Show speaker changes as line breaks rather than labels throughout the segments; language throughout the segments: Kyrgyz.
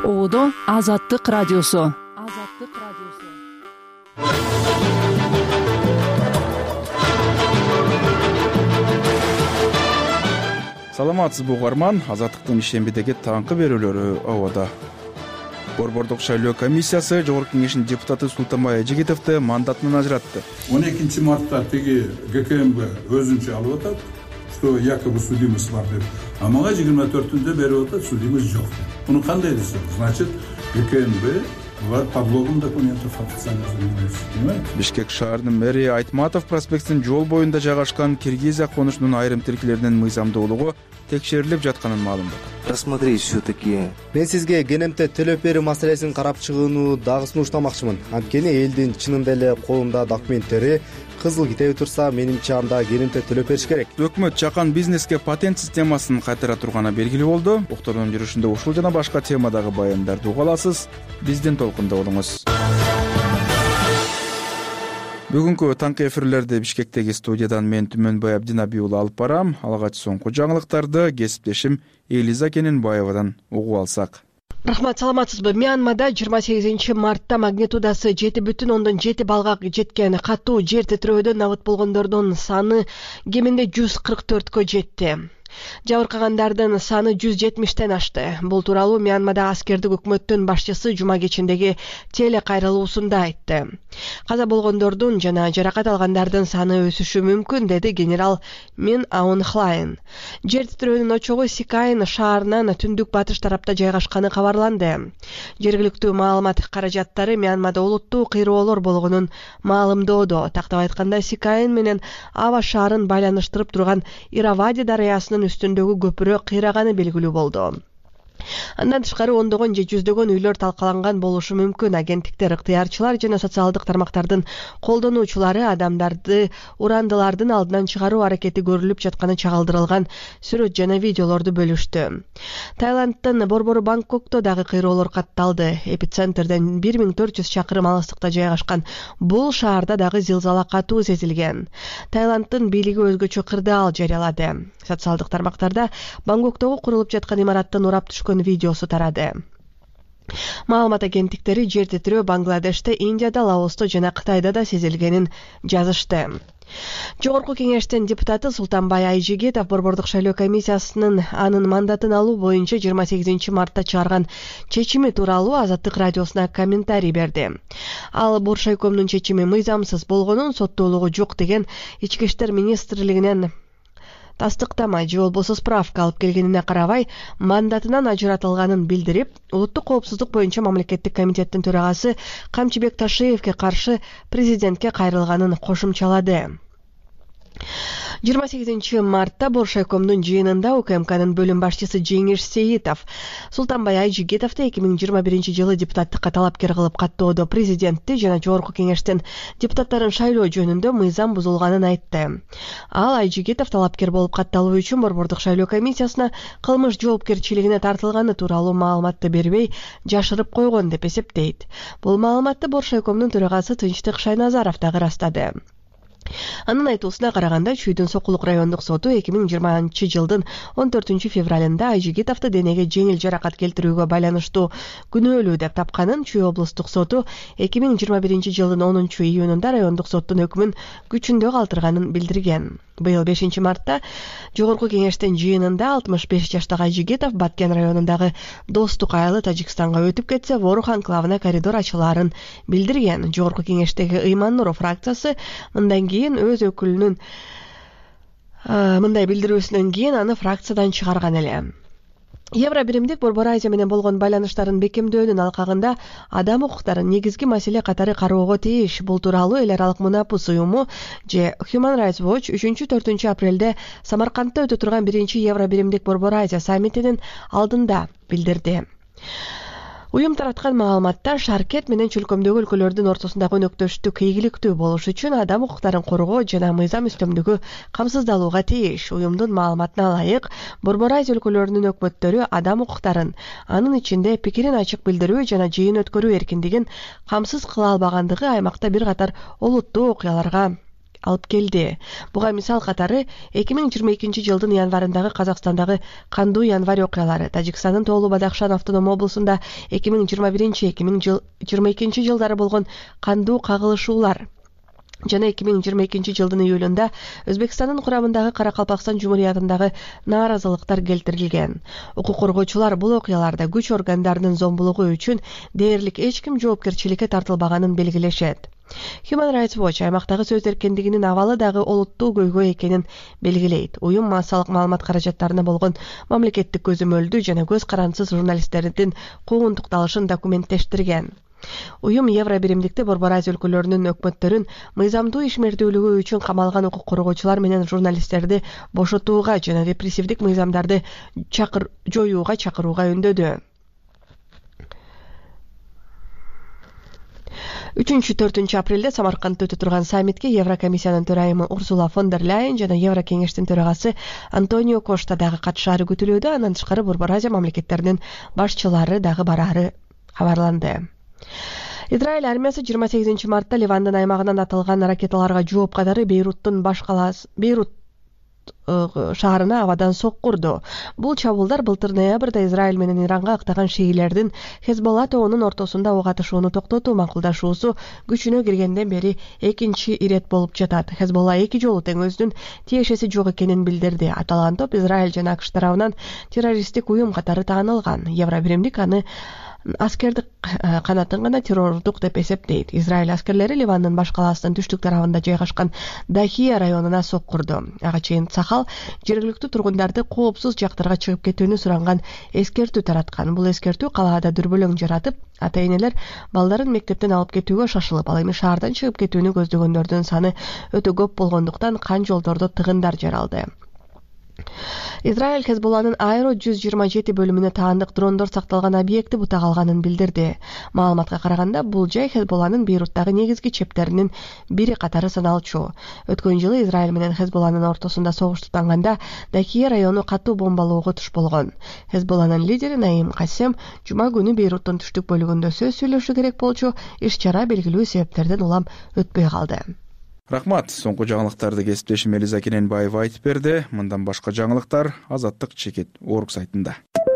Оодо Азаттык радиосу.
Саламатсызбы угарман, Азаттыктын ишембидеги таңкы берүүлөрү абада. Борбордук шайлоо комиссиясы Жогорку Кеңештин депутаты Султанбай Айжигитовду мандатынан ажыратты.
12 мартта теги ГКМБ өзүнчө алып атат, что якобы судимыз бар деп. А мага 24-түндө берип атат, судимыз жок. Муну кандай десем, значит, ГКМБ булар подлогом документов официально.
Бишкек шаарынын мэри Айтматов проспектинин жол боюнда жайгашкан Киргизия конушунун айрым тиркилеринин мыйзамдуулугу текшерилип жатканын маалымдады.
Рассмотреть все-таки.
Мен сизге КНМТ төлөп берүү маселесин карап чыгууну дагы сунуштамакчымын. Анткени элдин чынында эле колунда документтери кызыл китеби турса, менимче анда КНМТ төлөп бериш керек.
Өкмөт чакан бизнеске патент системасын кайтара турганы белгилүү болду. Октордун жүрүшүндө ушул жана башка темадагы баяндарды уга аласыз. Биздин толкунда болуңуз. Бүгүнкү таңкы эфирлерди Бишкектеги студиядан мен Түмөнбай Абдинабий уулу алып барам. Алгач соңку жаңылыктарды кесиптешим Элиза Кененбаевадан угуп алсак.
Рахмат, саламатсызбы? Мьянмада 28 мартта магнитудасы 7,7 балга жеткен катуу жер титирөөдөн набыт болгондордун саны кеминде 144кө жетти. Жабыркагандардын саны 170тен ашты. Бул тууралуу Мьянмада аскердик өкмөттүн башчысы жума кечиндеги телекайрылуусунда айтты. Каза болгондордун жана жаракат алгандардын саны өсүшү мүмкүн, деди генерал Мин Аун Хлайн. Жер титирөөнүн очогу Сикайн шаарынан түндүк батыш тарапта жайгашканы кабарланды. Жергиликтүү маалымат каражаттары Мьянмада улуттуу кыйроолор болгонун маалымдоодо. Тактап айтканда, Сикайн менен Ава шаарын байланыштырып турган Иравади дарыясынын үстүндөгү көпүрө кыйраганы белгилүү болду. Андан тышкары ондогон же жүздөгөн үйлөр талкаланган болушу мүмкүн. Агенттиктер, ыктыярчылар жана социалдык тармактардын колдонуучулары адамдарды урандылардын алдынан чыгаруу аракети көрүлүп жатканы чагылдырылган сүрөт жана видеолорду бөлүштү. Таиланддын борбору Бангкокто дагы кыйроолор катталды. Эпицентрден 1400 чакырым алыстыкта жайгашкан бул шаарда дагы зилзала катуу сезилген. Таиланддын бийлиги өзгөчө кырдаал жарыялады. Социалдык тармактарда Бангкоктогу курулуп жаткан имараттан урап түшкөн видеосу тарады. Маалымат агенттиктери жер титирөө Бангладеште, Индияда, Лаосто жана Кытайда да сезилгенин жазышты. Жогорку Кеңештин депутаты Султанбай Айжигитов борбордук шайлоо комиссиясынын анын мандатын алуу боюнча 28 мартта чыгарган чечими тууралуу Азаттык радиосуна комментарий берди. Ал Боршайкомдун чечими мыйзамсыз болгонун, соттуулугу жок деген Ички иштер министрлигинен тастыктама же болбосо справка алып келгенине карабай мандатынан ажыратылганын билдирип, улуттук коопсуздук боюнча мамлекеттик комитеттин төрагасы Камчыбек Ташиевке каршы президентке кайрылганын кошумчалады. 28 мартта Боршайкомдун жыйынында УКМКнын бөлүм башчысы Жеңиш Сейитов Султанбай Айжигитовду 2021 жылы депутаттыкка талапкер кылып каттоодо президентти жана Жогорку Кеңештин депутаттарын шайлоо жөнүндө мыйзам бузулганын айтты. Ал Айжигитов талапкер болуп катталуу үчүн борбордук шайлоо комиссиясына кылмыш жоопкерчилигине тартылганы тууралуу маалыматты бербей жашырып койгон деп эсептейт. Бул маалыматты Боршайкомдун төрагасы Тынчтык Шайназаров дагы ырастады. Анын айтуусуна караганда, Чүйдүн Сокулук райондук соту 2020 жылдын 14 февралында Айжигитовду денеге жеңил жаракат келтирүүгө байланыштуу күнөөлүү деп тапканын, Чүй облустук соту 2021 жылдын 10 июнунда райондук соттун өкмүн күчүндө калтырганын билдирген. Быйыл 5 мартта Жогорку Кеңештин жыйынында 65 жаштагы Айжигитов Баткен районундагы Достук айылы Тажикстанга өтүп кетсе, Ворух анклавына коридор ачылаарын билдирген. Жогорку Кеңештеги Ыйман Нуров фракциясы мындан кийин өз өкүлүнүн мындай билдирүүсүнөн кийин аны фракциядан чыгарган эле. Евро биримдик Борбор Азия менен болгон байланыштарын бекемдөөнүн алкагында адам укуктарын негизги маселе катары кароого тийиш. Бул тууралуу Эл аралык мунапус уюму же Human Rights Watch 3-4 апрелде Самаркандда өтө турган 1-Евро биримдик Борбор Азия саммитинин алдында билдирди. Уюм тараткан маалыматта Шаркет менен чөлкөмдөгү өлкөлөрдүн ортосундагы өнөктөштүк ийгиликтүү болуш үчүн адам укуктарын коргоо жана мыйзам үстөмдүгү камсыздалууга тийиш. Уюмдун маалыматына ылайык, Борбор Азия өлкөлөрүнүн өкмөттөрү адам укуктарын, анын ичинде пикирин ачык билдирүү жана жыйын өткөрүү эркиндигин камсыз кыла албагандыгы аймакта бир катар олуттуу окуяларга алып келди. Буга мисал катары 2022-жылдын январындагы Казакстандагы кандуу январь окуялары, Тажикстандын Тоолу Бадахшан автоном облусунда 2021-2022 жылдары болгон кандуу кагылышуулар жана 2022-жылдын июлунда Өзбекстандын курамындагы Каракалпакстан Жумуриятындагы нааразылыктар келтирилген. Укук коргоочулар бул окуяларда күч органдарынын зомбулугу үчүн дээрлик эч ким жоопкерчиликке тартылбаганын белгилешет. Human Rights Watch аймактагы сөз эркиндигинин абалы дагы олуттуу көйгөй экенин белгилейт. Уюм массалык маалымат каражаттарына болгон мамлекеттик көзөмөлдү жана көз карандысыз журналисттердин куугунтукталышын документтештирген. Уюм Евро биримдикте Борбор Азия өлкөлөрүнүн өкмөттөрүн мыйзамдуу ишмердүүлүгү үчүн камалган укук коргоочулар менен журналисттерди бошотууга жана репрессивдик мыйзамдарды жоюуга чакырууга үндөдү. 3-4 апрелде Самаркандда өтө турган саммитке Еврокомиссиянын төрайымы Урсула фон дер Ляйен жана Еврокеңештин төрагасы Антонио Кошта дагы катышаары күтүлүүдө. Андан тышкары Борбор Азия мамлекеттеринин башчылары дагы бараары кабарланды. Израиль армиясы 28 мартта Ливандын аймагынан атылган ракеталарга жооп катары Бейруттун баш калаасы шаарына абадан соккурду. Бул чабуулдар былтыр ноябрда Израиль менен Иранга актаган шиилердин Хезболла тобунун ортосунда ок атышууну токтотуу макулдашуусу күчүнө киргенден бери экинчи ирет болуп жатат. Хезболла 2 жолу тең өзүнүн тиешеси жок экенин билдирди. Аталган топ Израиль жана АКШ тарабынан террористтик уюм катары таанылган. Евро биримдик аны аскердик канатын гана террордук деп эсептейт. Израиль аскерлери Ливандын баш калаасынын түштүк тарабында жайгашкан Дахия районуна соккурду. Ага чейин Сахал жергиликтүү тургундарды коопсуз жактарга чыгып кетүүнү суранган эскертүү тараткан. Бул эскертүү калаада дүрбөлөң жаратып, ата-энелер балдарын мектептен алып кетүүгө шашылып, ал эми шаардан чыгып кетүүнү көздөгөндөрдүн саны өтө көп болгондуктан кан жолдордо тыгындар жаралды. Израиль Хезболланын Аэро 127 бөлүмүнө таандык дрондор сакталган объекти бутак алганын билдирди. Маалыматка караганда, бул жай Хезболланын Бейруттагы негизги чептеринин бири катары саналчу. Өткөн жылы Израиль менен Хезболланын ортосунда согуш тутанганда Дахия району катуу бомбалоого туш болгон. Хезболланын лидери Наим Кассем жума күнү Бейруттун түштүк бөлүгүндө сөз сүйлөшү керек болчу. Иш-чара белгилүү себептерден улам өтпөй калды.
Рахмат. Соңку жаңылыктарды кесиптешим Элиза Кененбаева айтып берди. Мындан башка жаңылыктар azattik.org сайтында.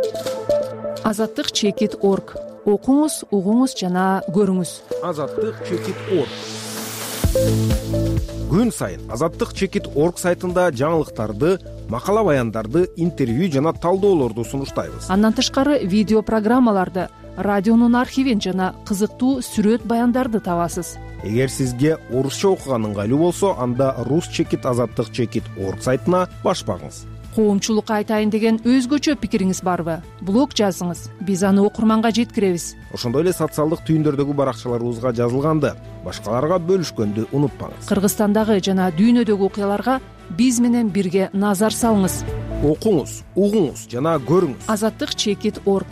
azattik.org. Окуңуз, угуңуз жана көрүңүз.
azattik.org. Күн сайын azattik.org сайтында жаңылыктарды, макала баяндарды, интервью жана талдоолорду сунуштайбыз.
Андан тышкары видео программаларды, радионун архивин жана кызыктуу сүрөт баяндарды табасыз.
Эгер сизге орусча окуган ыңгайлуу болсо, анда rus.azattik.org сайтына баш багыңыз.
Коомчулукка айтайын деген өзгөчө пикириңиз барбы? Блог жазыңыз. Биз аны окурманга жеткиребиз.
Ошондой эле социалдык түйүндөрдөгү баракчаларыбызга жазылганды башкаларга бөлүшкөндү унутпаңыз.
Кыргызстандагы жана дүйнөдөгү окуяларга биз менен бирге назар салыңыз.
Окуңуз, угуңуз жана көрүңүз.
azattik.org.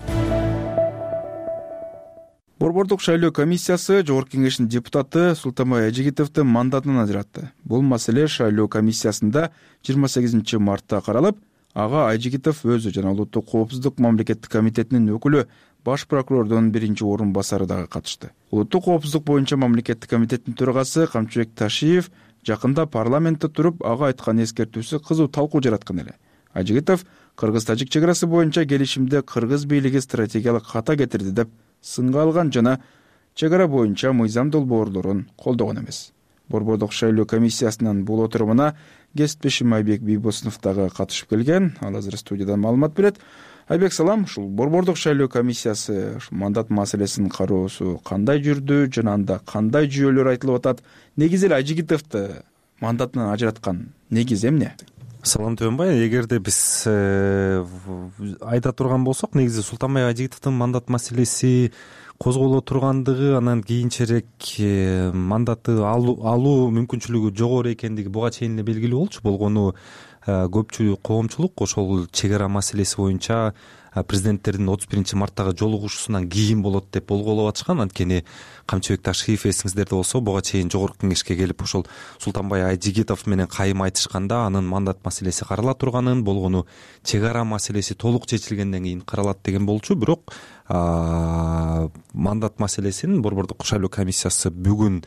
Борбордук шайлоо комиссиясы Жогорку Кеңештин депутаты Султанбай Айжигитовду мандатынан ажыратты. Бул маселе шайлоо комиссиясында 28 мартта каралып, ага Айжигитов өзү жана Улуттук коопсуздук мамлекеттик комитетинин өкүлү баш прокурордун биринчи орун басары дагы катышты. Улуттук коопсуздук боюнча мамлекеттик комитеттин төрагасы Камчыбек Ташиев жакында парламентте туруп ага айткан эскертүүсү кызуу талкуу жараткан эле. Айжигитов кыргыз-тажик чек арасы боюнча келишимде кыргыз бийлиги стратегиялык хата кетирди деп сынга алган жана чек ара боюнча мыйзам долбоорлорун колдогон эмес. Борбордук шайлоо комиссиясынын бул отурумуна кесиптешим Айбек Бийбосунов дагы катышып келген. Ал азыр студиядан маалымат берет. Айбек, салам. Ушул борбордук шайлоо комиссиясы мандат маселесин кароосу кандай жүрдү жана анда кандай жүйөлөр айтылып атат? Негизи эле Айжигитовду мандатынан ажыраткан негиз эмне?
Салам Төөнбай, эгерде биз айта турган болсок, негизи Султанбай Айжигитовдун мандат маселеси козголо тургандыгы, анан кийинчерээк мандатты алуу мүмкүнчүлүгү жогору экендиги буга чейин эле белгилүү болчу. Болгону көпчүлүк коомчулук ошол чек ара маселеси боюнча президенттердин 31 марттагы жолугушуусунан кийин болот деп болголоп атышкан. Анткени Камчыбек Ташиев эсиңиздерде болсо, буга чейин Жогорку Кеңешке келип ошол Султанбай Айжигитов менен кайым айтышканда анын мандат маселеси карала турганын, болгону чек ара маселеси толук чечилгенден кийин каралат деген болчу. Бирок мандат маселесин борбордук шайлоо комиссиясы бүгүн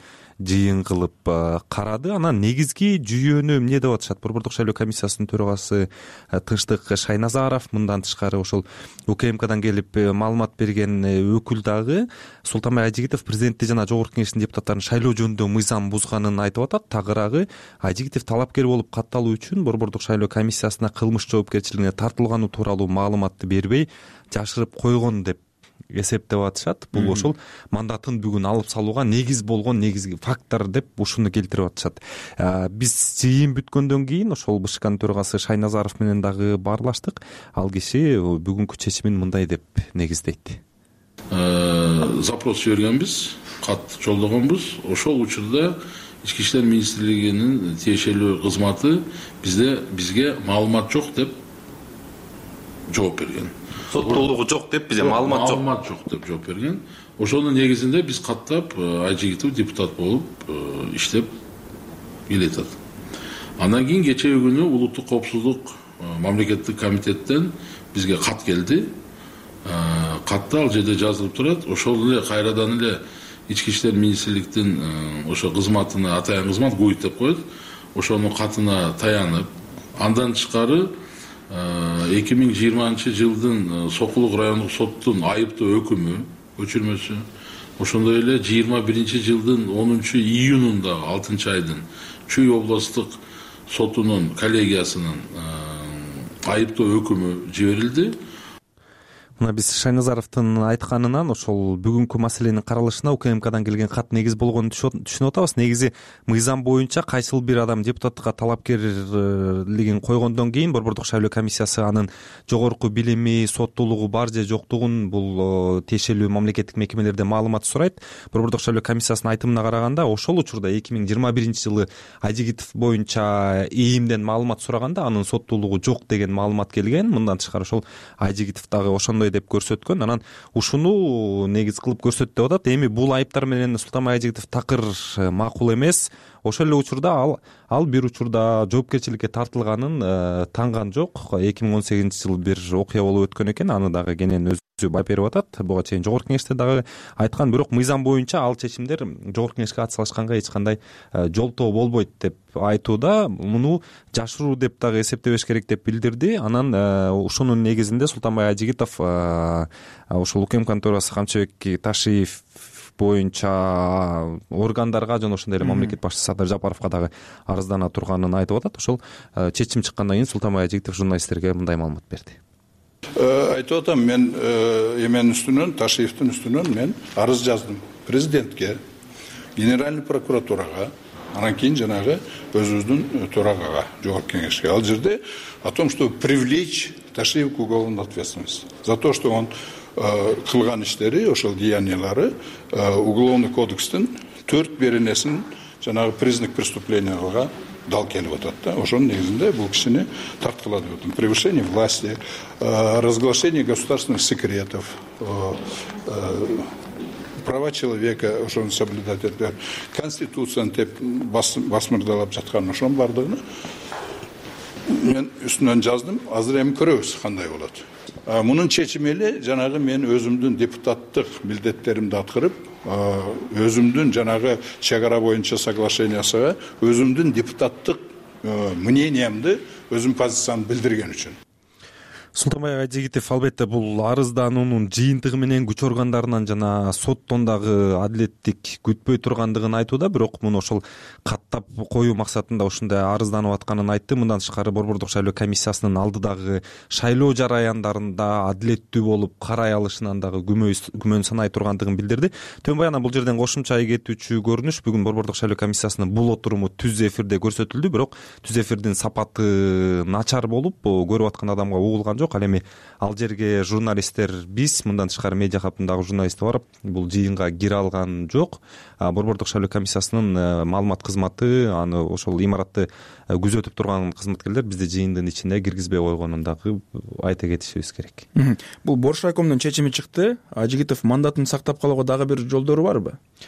жыйын кылып карады. Анан негизги жүйөнү эмне деп атышат? Борбордук шайлоо комиссиясынын төрагасы Тынчтык Шайназаров, мындан тышкары ошол УКМКдан келип маалымат берген өкүл дагы Султанбай Айжигитов президентти жана жогорку кеңештин депутаттарын шайлоо жөнүндө мыйзам бузганын айтып атат. Тагыраагы Айжигитов талапкер болуп катталуу үчүн борбордук шайлоо комиссиясына кылмыш жоопкерчилигине тартылганы тууралуу маалыматты бербей жашырып койгон деп эсептеп атышат. Бул ошол мандатын бүгүн алып салууга негиз болгон негизги фактор деп ушуну келтирип атышат. Биз жыйын бүткөндөн кийин ошол БШКнын төрагасы Шайназаров менен дагы баарлаштык. Ал киши бүгүнкү чечимин мындай деп негиздейт.
Запрос жибергенбиз, кат жолдогонбуз. Ошол учурда Ички иштер министрлигинин тиешелүү кызматы бизге маалымат жок деп жооп берген.
Соттуулугу жок деп бизге маалымат
жок деп жооп берген. Ошонун негизинде биз каттап Айжигитов депутат болуп иштеп келатат. Андан кийин кечээ күнү улуттук коопсуздук мамлекеттик комитеттен бизге кат келди. Катта ал жерде жазылып турат. Ошол эле кайрадан эле Ички иштер министрликтин ошо кызматына атайын кызмат ГУИД деп коет. Ошонун катына таянып, андан тышкары 2020-жылдын Сокулук райондук соттун айыптоо өкүмү көчүрмөсү, ошондой эле 21-жылдын 10-июнунда 6-айдын Чүй областтык сотунун коллегиясынын айыптоо өкүмү жиберилди.
Мына биз Шайназаровдун айтканынан ошол бүгүнкү маселенин каралышына УКМКдан келген кат негиз болгонун түшүнүп атабыз. Негизи мыйзам боюнча кайсыл бир адам депутаттыкка талапкерлигин койгондон кийин борбордук шайлоо комиссиясы анын жогорку билими, соттуулугу бар же жоктугун бул тиешелүү мамлекеттик мекемелерден маалымат сурайт. Борбордук шайлоо комиссиясынын айтымына караганда ошол учурда 2021-жылы Айжигитов боюнча ИИМден маалымат сураганда анын соттуулугу жок деген маалымат келген. Мындан тышкары ошол Айжигитов дагы ошондой деп көрсөткөн. Анан ушуну негиз кылып көрсөт деп атат. Эми бул айыптар менен Султанбай Айжигитов такыр макул эмес. Ошол эле учурда ал бир учурда жоопкерчиликке тартылганын танган жок. 2018-жылы бир окуя болуп өткөн экен. Аны дагы кенен өзү байып берип атат. Буга чейин жогорку кеңеште дагы айткан, бирок мыйзам боюнча ал чечимдер жогорку кеңешке атсалышканга эч кандай жолтоо болбойт деп айтууда. Муну жашыруу деп дагы эсептебеш керек деп билдирди. Анан ушунун негизинде Султанбай Айжигитов ошол УКМКнын төрагасы Камчыбек Ташиев боюнча органдарга жана ошондой эле мамлекет башчысы Садыр Жапаровго дагы арыздана турганын айтып атат. Ошол чечим чыккандан кийин Султанбай Айжигитов журналисттерге мындай маалымат берди.
Айтып атам, мен эменин үстүнөн, Ташиевдин үстүнөн мен арыз жаздым президентке, генеральный прокуратурага, анан кийин жанагы өзүбүздүн төрагага, жогорку кеңешке. Ал жерде о том, что привлечь Ташиева к уголовной ответственности за то, что он кылган иштери, ошол деяниялары уголовный кодекстин 4 беренесин жанагы признак преступленияларга дал келип атат да. Ошонун негизинде бул кишини тарткыла деп атам. Превышение власти, разглашение государственных секретов, права человека ошону соблюдать этип, конституцияны теп басмырдалап жаткан ошонун бардыгын мен үстүнөн жаздым. Азыр эми көрөбүз кандай болот. Мунун чечими эле жанагы мен өзүмдүн депутаттык милдеттеримди аткарып, өзүмдүн жанагы чек ара боюнча соглашениясына өзүмдүн депутаттык мнениямды, өзүм позициямды билдирген үчүн.
Султанбай Айжигитов албетте бул арыздануунун жыйынтыгы менен күч органдарынан жана соттон дагы адилеттик күтпөй тургандыгын айтууда, бирок муну ошол каттап коюу максатында ушундай арызданып атканын айтты. Мындан тышкары борбордук шайлоо комиссиясынын алдыдагы шайлоо жараяндарында адилеттүү болуп карай алышынан дагы күмөн санай тургандыгын билдирди. Төн баягы бул жерден кошумча кетүүчү көрүнүш, бүгүн борбордук шайлоо комиссиясынын бул отуруму түз эфирде көрсөтүлдү, бирок түз эфирдин сапаты начар болуп, көрүп аткан адамга угулган жок. Ал эми ал жерге журналисттер, биз мындан тышкары медиа хабтындагы журналисттер барып, бул жыйынга кире алган жок. Борбордук шайлоо комиссиясынын маалымат кызматы, аны ошол имаратты күзөтүп турган кызматкерлер бизди жыйындын ичине киргизбей койгонун дагы айта кетишибиз керек.
Бул Бош райкомдун чечими чыкты. Айжигитов мандатын сактап калууга дагы бир жолдору барбы?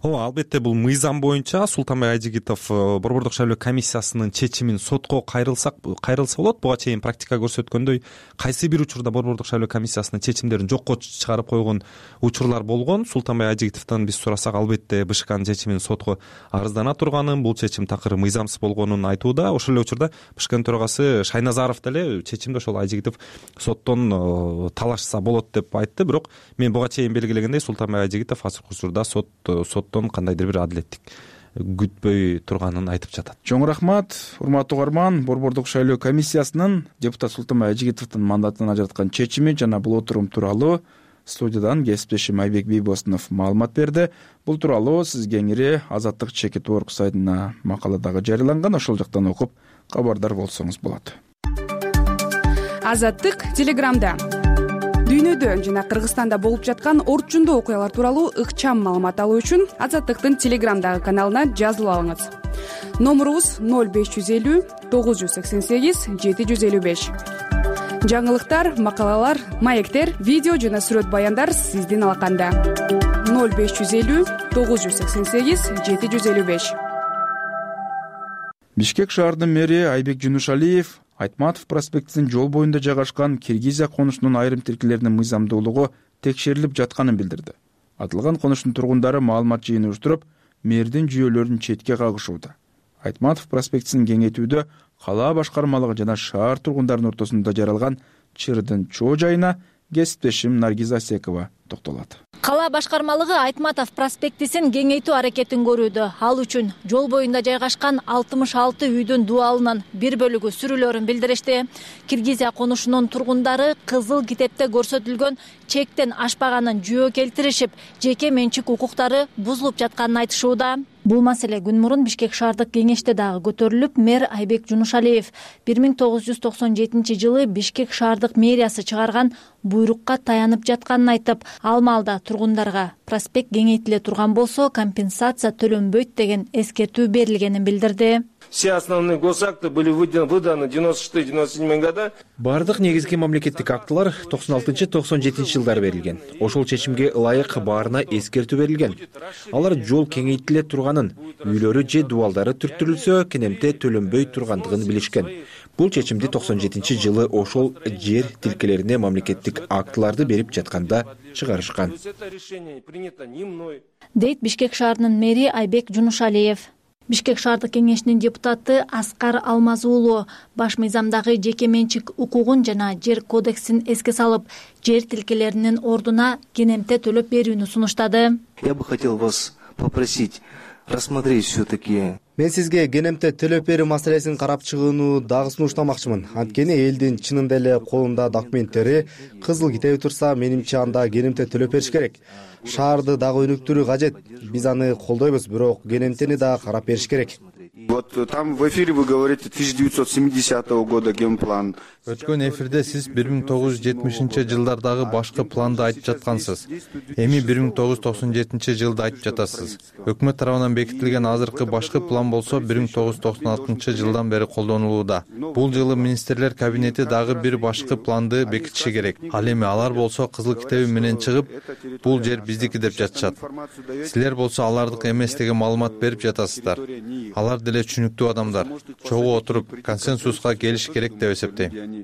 ооба, албетте бул мыйзам боюнча Султанбай Айжигитов Борбордук шайлоо комиссиясынын чечимин сотко кайрылса болот. Буга чейин практика көрсөткөндөй кайсы бир учурда Борбордук шайлоо комиссиясынын чечимдерин жокко чыгарып койгон учурлар болгон. Султанбай Айжигитовдон биз сурасак, албетте БШКнын чечимин сотко арыздана турганын, бул чечим такыр мыйзамсыз болгонун айтууда. Ошол эле учурда БШКнын төрагасы Шайназаров деле чечимди ошол Айжигитов соттон талашса болот деп айтты. Бирок мен буга чейин белгилегендей Султанбай Айжигитов азыркы учурда соттон кандайдыр бир адилеттик күтпөй турганын айтып жатат.
Чоң рахмат, урматтуу угарман. Борбордук шайлоо комиссиясынын депутат Султанбай Айжигитовдун мандатын ажыраткан чечими жана бул отурум тууралуу студиядан кесиптешим Айбек Бийбосунов маалымат берди. Бул тууралуу сиз кеңири Азаттык Чекит Орг сайтына макала дагы жарыяланган, ошол жактан окуп кабардар болсоңуз болот.
Азаттык Телеграмда дүйнөдө жана Кыргызстанда болуп жаткан орчундуу окуялар тууралуу ыкчам маалымат алуу үчүн Азаттыктын Телеграмдагы каналына жазылып алыңыз. Номурубуз 0550 988 755. Жаңылыктар, макалалар, маектер, видео жана сүрөт баяндар сиздин алаканда. 0550 988 755.
Бишкек шаарынын мэри Айбек Жунушалиев Айтматов проспектисинин жол боюнда жайгашкан Киргизия конушунун айрым тилкелеринин мыйзамдуулугу текшерилип жатканын билдирди. Атылган конуштун тургундары маалымат жыйын уюштуруп, мэрдин жүйөлөрүн четке кагышууда. Айтматов проспектисин кеңейтүүдө кала башкармалыгы жана шаар тургундарынын ортосунда жаралган чырдын чоо жайына кесиптешим Наргиза Секова токтолот.
Кала башкармалыгы Айтматов проспектисин кеңейтүү аракетин көрүүдө. Ал үчүн жол боюнда жайгашкан 66 үйдүн дуалынын бир бөлүгү сүрүлөрүн билдиришти. Киргизия конушунун тургундары кызыл китепте көрсөтүлгөн чектен ашпаганын жөө келтиришип, жеке менчик укуктары бузулуп жатканын айтышууда. Бул маселе күн мурун Бишкек шаардык кеңеште дагы көтөрүлүп, мэр Айбек Жунушалиев 1997 жылы Бишкек шаардык мэриясы чыгарган буйрукка таянып жатканын айтып, ал маалда тургундарга проспект кеңейтиле турган болсо компенсация төлөнбөйт деген эскертүү берилгенин билдирди.
Все основные госакты были выданы в 96-97 года.
Бардык негизги мамлекеттик актылар 96-97 жылдары берилген. Ошол чечимге ылайык баарына эскертүү берилген. Алар жол кеңейтиле турганын, үйлөрү же дуалдары түрттүрүлсө, кенемте төлөнбөй тургандыгын билишкен. Бул чечимди 97 жылы ошол жер тилкелерине мамлекеттик актыларды берип жатканда чыгарышкан.
Дейт Бишкек шаарынын мэри Айбек Жунушалиев. Бишкек шаардык кеңешинин депутаты Аскар Алмазуулу баш мыйзамдагы жеке менчик укугун жана жер кодексин эске салып, жер тилкелеринин ордуна кенемте төлөп берүүнү сунуштады.
Я бы хотел вас попросить рассмотреть все-таки.
Мен сизге кенемте төлөп берүү маселесин карап чыгууну дагы сунуштамакчымын. Анткени элдин чынында эле колунда документтери кызыл китеби турса, менимче анда кенемте төлөп бериш керек. Шаарды дагы өнүктүрүү кажет. Биз аны колдойбуз, бирок кенемтени дагы карап бериш керек.
Вот там в эфире вы говорите 1970 года генплан.
Өткөн эфирде сиз 1970 жылдардагы башкы планды айтып жаткансыз. Эми 1997 жылды айтып жатасыз. Өкмөт тарабынан бекитилген азыркы башкы план болсо 1996 жылдан бери колдонулууда. Бул жылы министрлер кабинети дагы бир башкы планды бекитиши керек. Ал эми алар болсо кызыл китеби менен чыгып, бул жер биздики деп жатышат. Силер болсо алардык эмес деген маалымат берип жатасыздар. Алар деле түшүнүктүү адамдар. Чогуу отуруп консенсуска келиш керек деп эсептейм.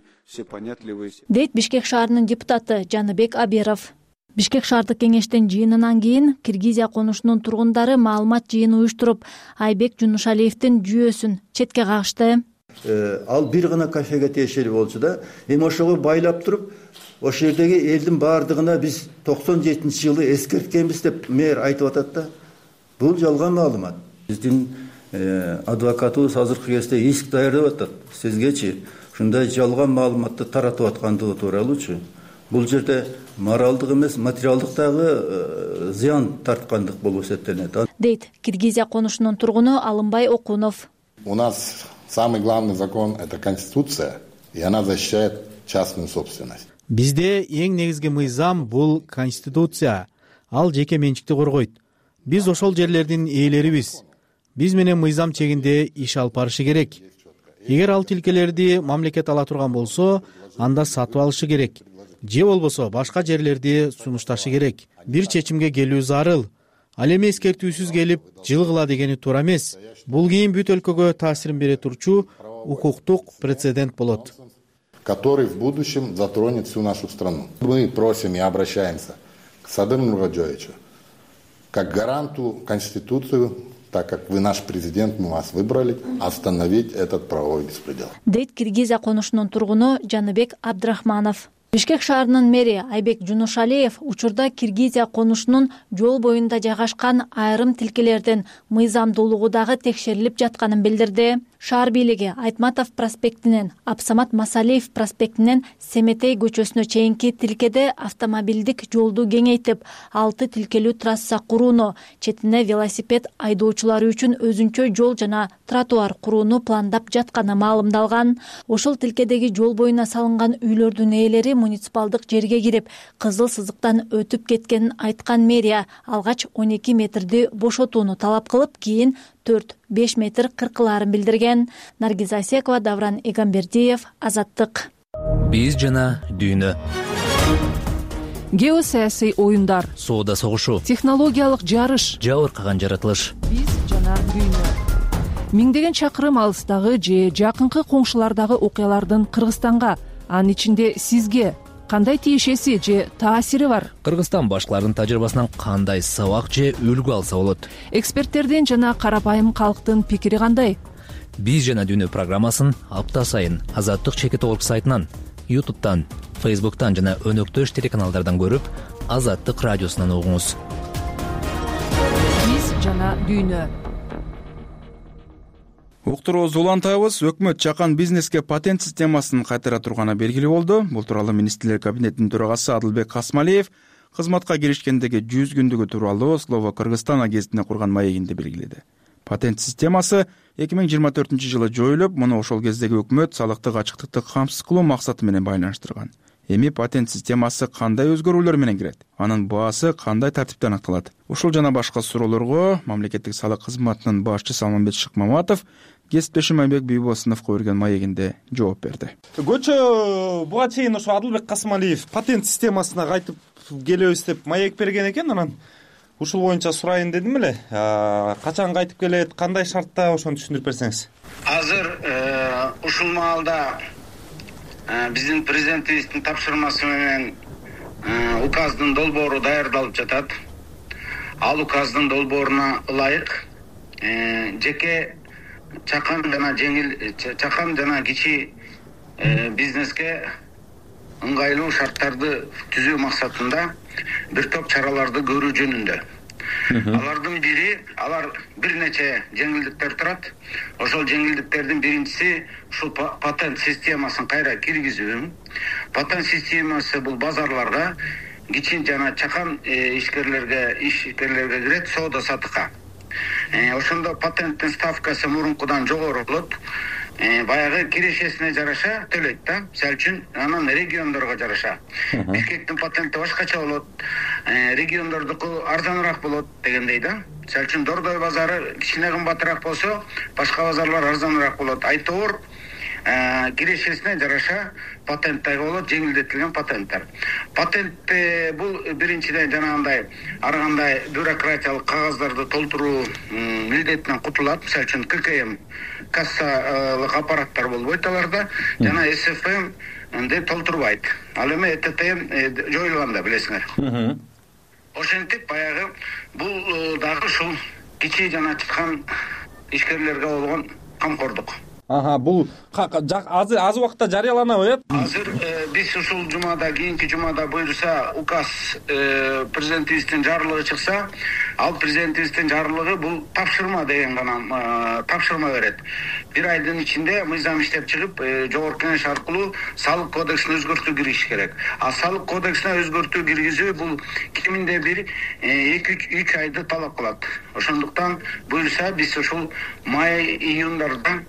Дейт Бишкек шаарынын депутаты Жаныбек Аберов. Бишкек шаардык кеңештин жыйынынан кийин Киргизия конушунун тургундары маалымат жыйыны уюштуруп, Айбек Жунушалиевдин жүйөсүн четке кагышты.
Ал бир гана кафеге тиешелүү болчу да, эми ошого байлап туруп, ошол жердеги элдин баардыгына биз 97 жылы эскерткенбиз деп мэр айтып атат да. Бул жалган маалымат. Биздин адвокатыбыз азыркы кезде иск даярдап атат. Сизгечи ушундай жалган маалыматты таратып аткандыгы тууралуучу. Бул жерде моралдык эмес, материалдык дагы зыян тарткандык болуп эсептелет.
Дейт Киргизия конушунун тургуну Алымбай Окунов.
У нас самый главный закон — это Конституция, и она защищает частную собственность.
Бизде эң негизги мыйзам бул Конституция. Ал жеке менчикти коргойт. Биз ошол жерлердин ээлерибиз. Биз менен мыйзам чегинде иш алып барышы керек. Эгер ал тилкелерди мамлекет ала турган болсо, анда сатып алышы керек. Же болбосо башка жерлерди сунушташы керек. Бир чечимге келүү зарыл. ал эми эскертүүсүз келип жылгыла дегени туура эмес. Бул кийин бүт өлкөгө таасирин бере турчу укуктук прецедент болот,
который в будущем затронет всю нашу страну. Мы просим и обращаемся к Садыру Нургаджоевичу как гаранту Конституцию, так как вы наш президент, мы вас выбрали, остановить этот правовой беспредел.
Дейт Киргизия конушунун тургуну Жаныбек Абдрахманов. Бишкек шаарынын мэри Айбек Жунушалиев учурда Киргизия конушунун жол боюнда жайгашкан айрым тилкелердин мыйзамдуулугу дагы текшерилип жатканын билдирди. Шаар бийлиги Айтматов проспектинен Абсамат Масалиев проспектинен Семетей көчөсүнө чейинки тилкеде автомобилдик жолду кеңейтип, 6 тилкелүү трасса курууну, четине велосипед айдоочулары үчүн өзүнчө жол жана тротуар курууну пландап жатканы маалымдалган. Ошол тилкедеги жол боюна салынган үйлөрдүн ээлери муниципалдык жерге кирип, кызыл сызыктан өтүп кеткенин айткан мэрия алгач 12 метрди бошотууну талап кылып, кийин 4-5 метр кыркылаарын билдирген. Наргиз Асекова, Давран Эгамбердиев, Азаттык.
Биз жана дүйнө.
Геосаясий оюндар,
соода согушу,
технологиялык жарыш,
жабыркаган жаратылыш.
Биз жана дүйнө. Миңдеген чакырым алыстагы же жакынкы коңшулардагы окуялардын Кыргызстанга, анын ичинде сизге кандай тиешеси же таасири бар?
Кыргызстан башкаларынын тажрыйбасынан кандай сабак же үлгү алса болот?
Эксперттердин жана карапайым калктын пикири кандай?
Биз жана дүйнө программасын апта сайын Азаттык чекит орг сайтынан, YouTube'дан, Facebook'tan жана өнөктөш телеканалдардан көрүп, Азаттык радиосунан угуңуз.
Биз жана дүйнө.
Уктурубузду улантабыз. Өкмөт чакан бизнеске патент системасын кайтара турганы белгилүү болду. Бул тууралуу министрлер кабинетинин төрагасы Адылбек Касмалиев кызматка киришкендеги 100 күндүгү тууралуу Слово Кыргызстана гезитине курган маегинде белгиледи. Патент системасы 2024-жылы жоюлуп, муну ошол кездеги өкмөт салыктык ачыктыкты камсыз кылуу максаты менен байланыштырган. Эми патент системасы кандай өзгөрүүлөр менен кирет? Анын баасы кандай тартипте аныкталат? Ушул жана башка суроолорго мамлекеттик салык кызматынын башчысы Алмамбет Шыкмаматов кесиптешим Айбек Бийбосуновго берген маегинде жооп берди.
Көчө буга чейин ошо Адылбек Касмалиев патент системасына кайтып келебиз деп маек берген экен. Анан ушул боюнча сурайын дедим эле. Качан кайтып келет, кандай шартта, ошону түшүндүрүп берсеңиз.
Азыр ушул маалда биздин президентибиздин тапшырмасы менен указдын долбоору даярдалып жатат. Ал указдын долбооруна ылайык жеке чакан жана кичи бизнеске ыңгайлуу шарттарды түзүү максатында бир топ чараларды көрүү жөнүндө. Алардын бири, алар бир нече жеңилдиктер турат. Ошол жеңилдиктердин биринчиси ушул патент системасын кайра киргизүү. Патент системасы бул базарларга, кичи жана чакан ишкерлерге кирет, соода сатыкка. Ошондо патенттин ставкасы мурункудан жогору болот. Баягы кирешесине жараша төлөйт да. Мисалы үчүн анан региондорго жараша. Бишкектин патенти башкача болот, региондордуку арзаныраак болот дегендей да. Мисалы үчүн Дордой базары кичине кымбатыраак болсо, башка базарлар арзаныраак болот. Айтор кирешесине жараша патенттер болот, жеңилдетилген патенттер. Патент бул биринчиден жанагындай ар кандай бюрократиялык кагаздарды толтуруу милдетинен кутулат. Мисалы үчүн ККМ кассалык аппараттар болбойт аларда, жана СФМ деп толтурбайт. Ал эми ТТМ жоюлганда билесиңер. Ошентип баягы бул дагы ушул кичи жана чыккан ишкерлерге болгон камкордук.
Бул аз убакытта жарыяланабы?
Азыр биз ушул жумада, кийинки жумада буйруса указ президентибиздин жарлыгы чыкса, ал президентибиздин жарлыгы бул тапшырма деген гана тапшырма берет. Бир айдын ичинде мыйзам иштеп чыгып, жогорку кеңеш аркылуу салык кодексине өзгөртүү киргизиш керек. А салык кодексине өзгөртүү киргизүү бул киминде бир 2-3 айды талап кылат. Ошондуктан буйруса биз ушул май июндарда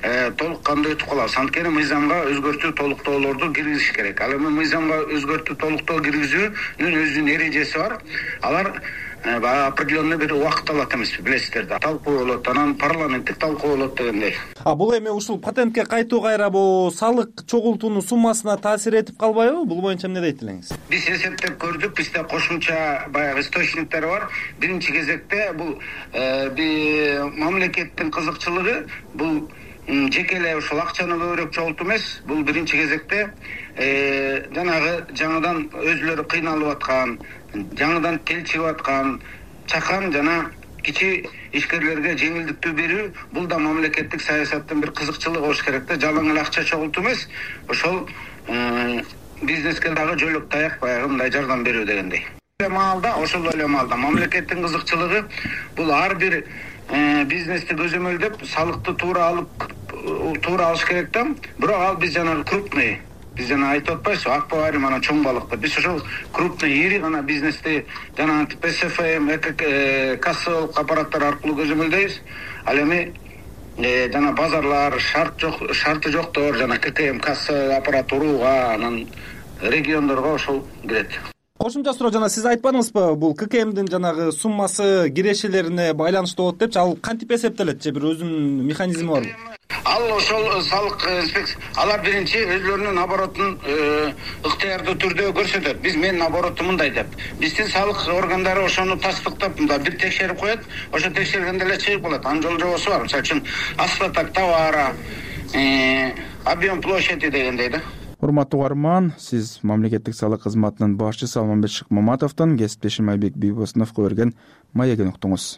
толук кандуу өтүп калабыз. Анткени мыйзамга өзгөртүү толуктоолорду киргизиш керек. Ал эми мыйзамга өзгөртүү толуктоо киргизүүнүн өзүнүн эрежеси бар. Алар определенный бир убакыт алат эмеспи, билесиздер да. Талкуу болот, анан парламенттик талкуу болот дегендей.
Бул эми ушул патентке кайтуу кайра бул салык чогултуунун суммасына таасир этип калбайбы? Бул боюнча эмне дейт элеңиз?
Биз эсептеп көрдүк, бизде кошумча баягы источниктер бар. Биринчи кезекте бул мамлекеттин кызыкчылыгы бул жеке эле ушул акчаны көбүрөөк чогултуу эмес. Бул биринчи кезекте жанагы жаңыдан өзүлөрү кыйналып аткан, жаңыдан тел чыгып аткан чакан жана кичи ишкерлерге жеңилдиктүү берүү, бул да мамлекеттик саясаттын бир кызыкчылыгы болуш керек да. Жалаң эле акча чогултуу эмес, ошол бизнеске дагы жөлөк таяк баягы мындай жардам берүү дегендей. Ошол эле маалда мамлекеттин кызыкчылыгы бул ар бир бизнести көзөмөлдөп, салыкты туура алыш керек да. Бирок ал биз жанагы крупный, биз жана айтып атпайбызбы, аквариум манан чоң балыкты. Биз ошол крупный, ири гана бизнести жана ПСФМ, кассалык аппараттар аркылуу көзөмөлдөйбүз. Ал эми жана базарлар, шарты жоктор, жана ККМ касса аппарат урууга, анан региондорго ошол кирет.
Кошумча суроо, жана сиз айтпадыңызбы, бул ККМдин жанагы суммасы кирешелерине байланыштуу болот депчи, ал кантип эсептелет же, бир өзүнүн механизми барбы?
Ал ошол салык инспекция, алар биринчи өзлөрүнүн оборотун ыктыярдуу түрдө көрсөтөт. Биз менин оборотум мындай деп. Биздин салык органдары ошону тастыктап, мындай бир текшерип коет, ошо текшергенде эле чыгып калат. Анын жол жобосу бар. Мисалы үчүн остаток товара, объем площади дегендей да.
Урматтуу угарман, сиз мамлекеттик салык кызматынын башчысы Алмамбет Шыкмаматовдон кесиптешим Айбек Бийбосуновго берген маегин уктуңуз.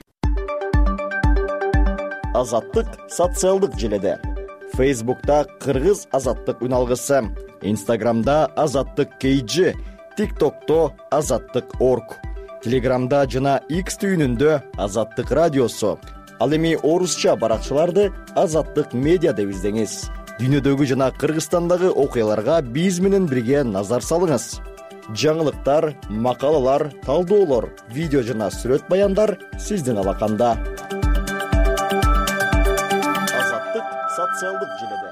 Азаттык социалдык желеде. Фейсбукта Кыргыз азаттык үналгысы, Инстаграмда Азаттык KG, ТикТокто Азаттык.org, Телеграмда жана X түйүнүндө Азаттык радиосу. Ал эми орусча баракчаларды Азаттык медиа деп издеңиз. Дүйнөдөгү жана Кыргызстандагы окуяларга биз менен бирге назар салыңыз. Жаңылыктар, макалалар, талдоолор, видео жана сүрөт баяндар сиздин алаканда. Азаттык социалдык желеде.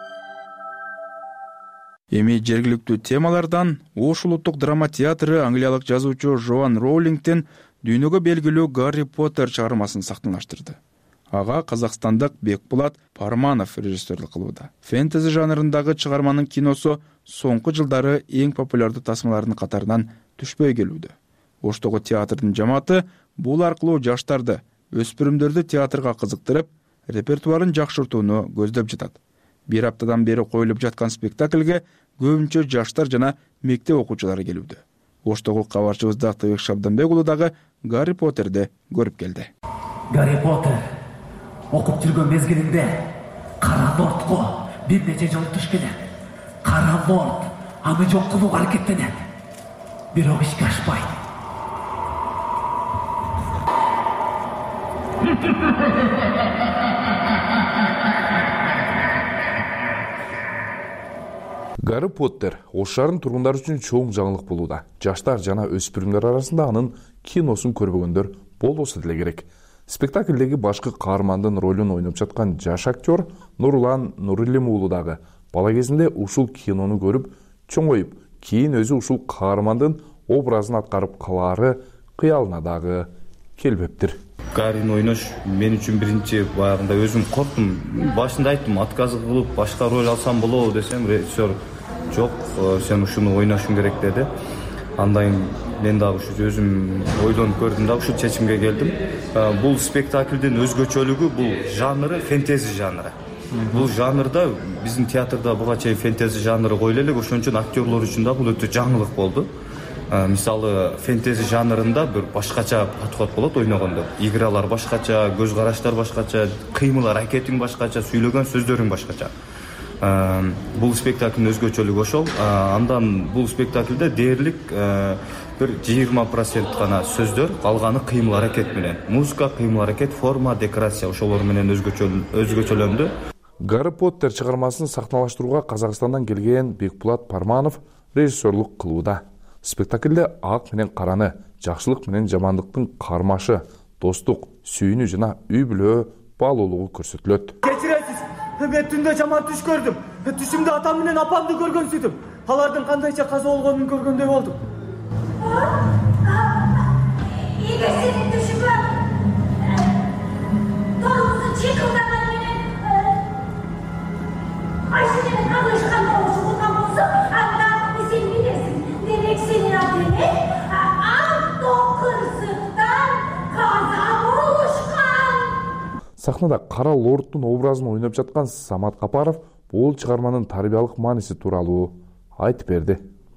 Эми жергиликтүү темалардан Ош улуттук драма театры англиялык жазуучу Жоан Роулингдин дүйнөгө белгилүү Гарри Поттер чыгармасын сахналаштырды. Ага казакстандык Бекбулат Парманов режиссерлик кылууда. Фэнтези жанрындагы чыгарманын киносу соңку жылдары эң популярдуу тасмалардын катарынан түшпөй келүүдө. Оштогу театрдын жамааты бул аркылуу жаштарды, өспүрүмдөрдү театрга кызыктырып, репертуарын жакшыртууну көздөп жатат. Бир аптадан бери коюлуп жаткан спектакльге көбүнчө жаштар жана мектеп окуучулары келүүдө. Оштогу кабарчыбыз Дактыбек Шабданбек уулу дагы Гарри Поттерди көрүп келди.
Гарри Поттер окуп жүргөн мезгилинде Кара Лордго бир нече жолу туш келет. Кара Лорд аны жок кылууга аракеттенет, бирок ишке ашпайт.
Гарри Поттер Ош шаарынын тургундары үчүн чоң жаңылык болууда. Жаштар жана өспүрүмдөр арасында анын киносун көрбөгөндөр болбосо деле керек. Спектаклдеги башкы каармандын ролун ойноп жаткан жаш актер Нурлан Нурилим уулу дагы бала кезинде ушул кинону көрүп, чоңоюп, кийин өзү ушул каармандын образын аткарып калаары кыялына дагы келбептир.
Гаррини ойнош мен үчүн биринчи баягындай өзүм корктум. Башында айттым, отказ кылып башка роль алсам болобу десем, режиссер жок, сен ушуну ойношуң керек деди. Андан мен дагы ушу өзүм ойлонуп көрдүм да ушу чечимге келдим. Бул спектаклдин өзгөчөлүгү бул жанры фэнтези жанры. Бул жанрда биздин театрда буга чейин фэнтези жанры коюла элек, ошон үчүн актерлор үчүн да бул өтө жаңылык болду. Мисалы фэнтези жанрында бир башкача подход болот ойногондо. Игралар башкача, көз караштар башкача, кыймыл аракетиң башкача, сүйлөгөн сөздөрүң башкача. Бул спектаклдин өзгөчөлүгү ошол. Андан бул спектаклде дээрлик бир 20% гана сөздөр, калганы кыймыл аракет менен. Музыка, кыймыл аракет, форма, декорация ошолор менен өзгөчөлөндү.
Гарри Поттер чыгармасын сахналаштырууга Казакстандан келген Бекбулат Парманов режиссерлук кылууда. Спектаклде ак менен караны, жакшылык менен жамандыктын кармашы, достук, сүйүүнү жана үй бүлө баалуулугу көрсөтүлөт.
Кечиресиз,
мен түндө жаман түш көрдүм. Түшүмдө атам менен апамды көргөнсүдүм. Алардын кандайча каза болгонун көргөндөй болдум.
Эгер сенин түшүңө торубуздун чыйкылдаганы менен Айша менен кагылышкан болушу болгон болсо, анда сен билесиң, демек сенин атеңе автокырсыктан каза болушкан.
Сахнада Кара Лордтун образын ойноп жаткан Самат Капаров бул чыгарманын тарбиялык мааниси тууралуу айтып берди.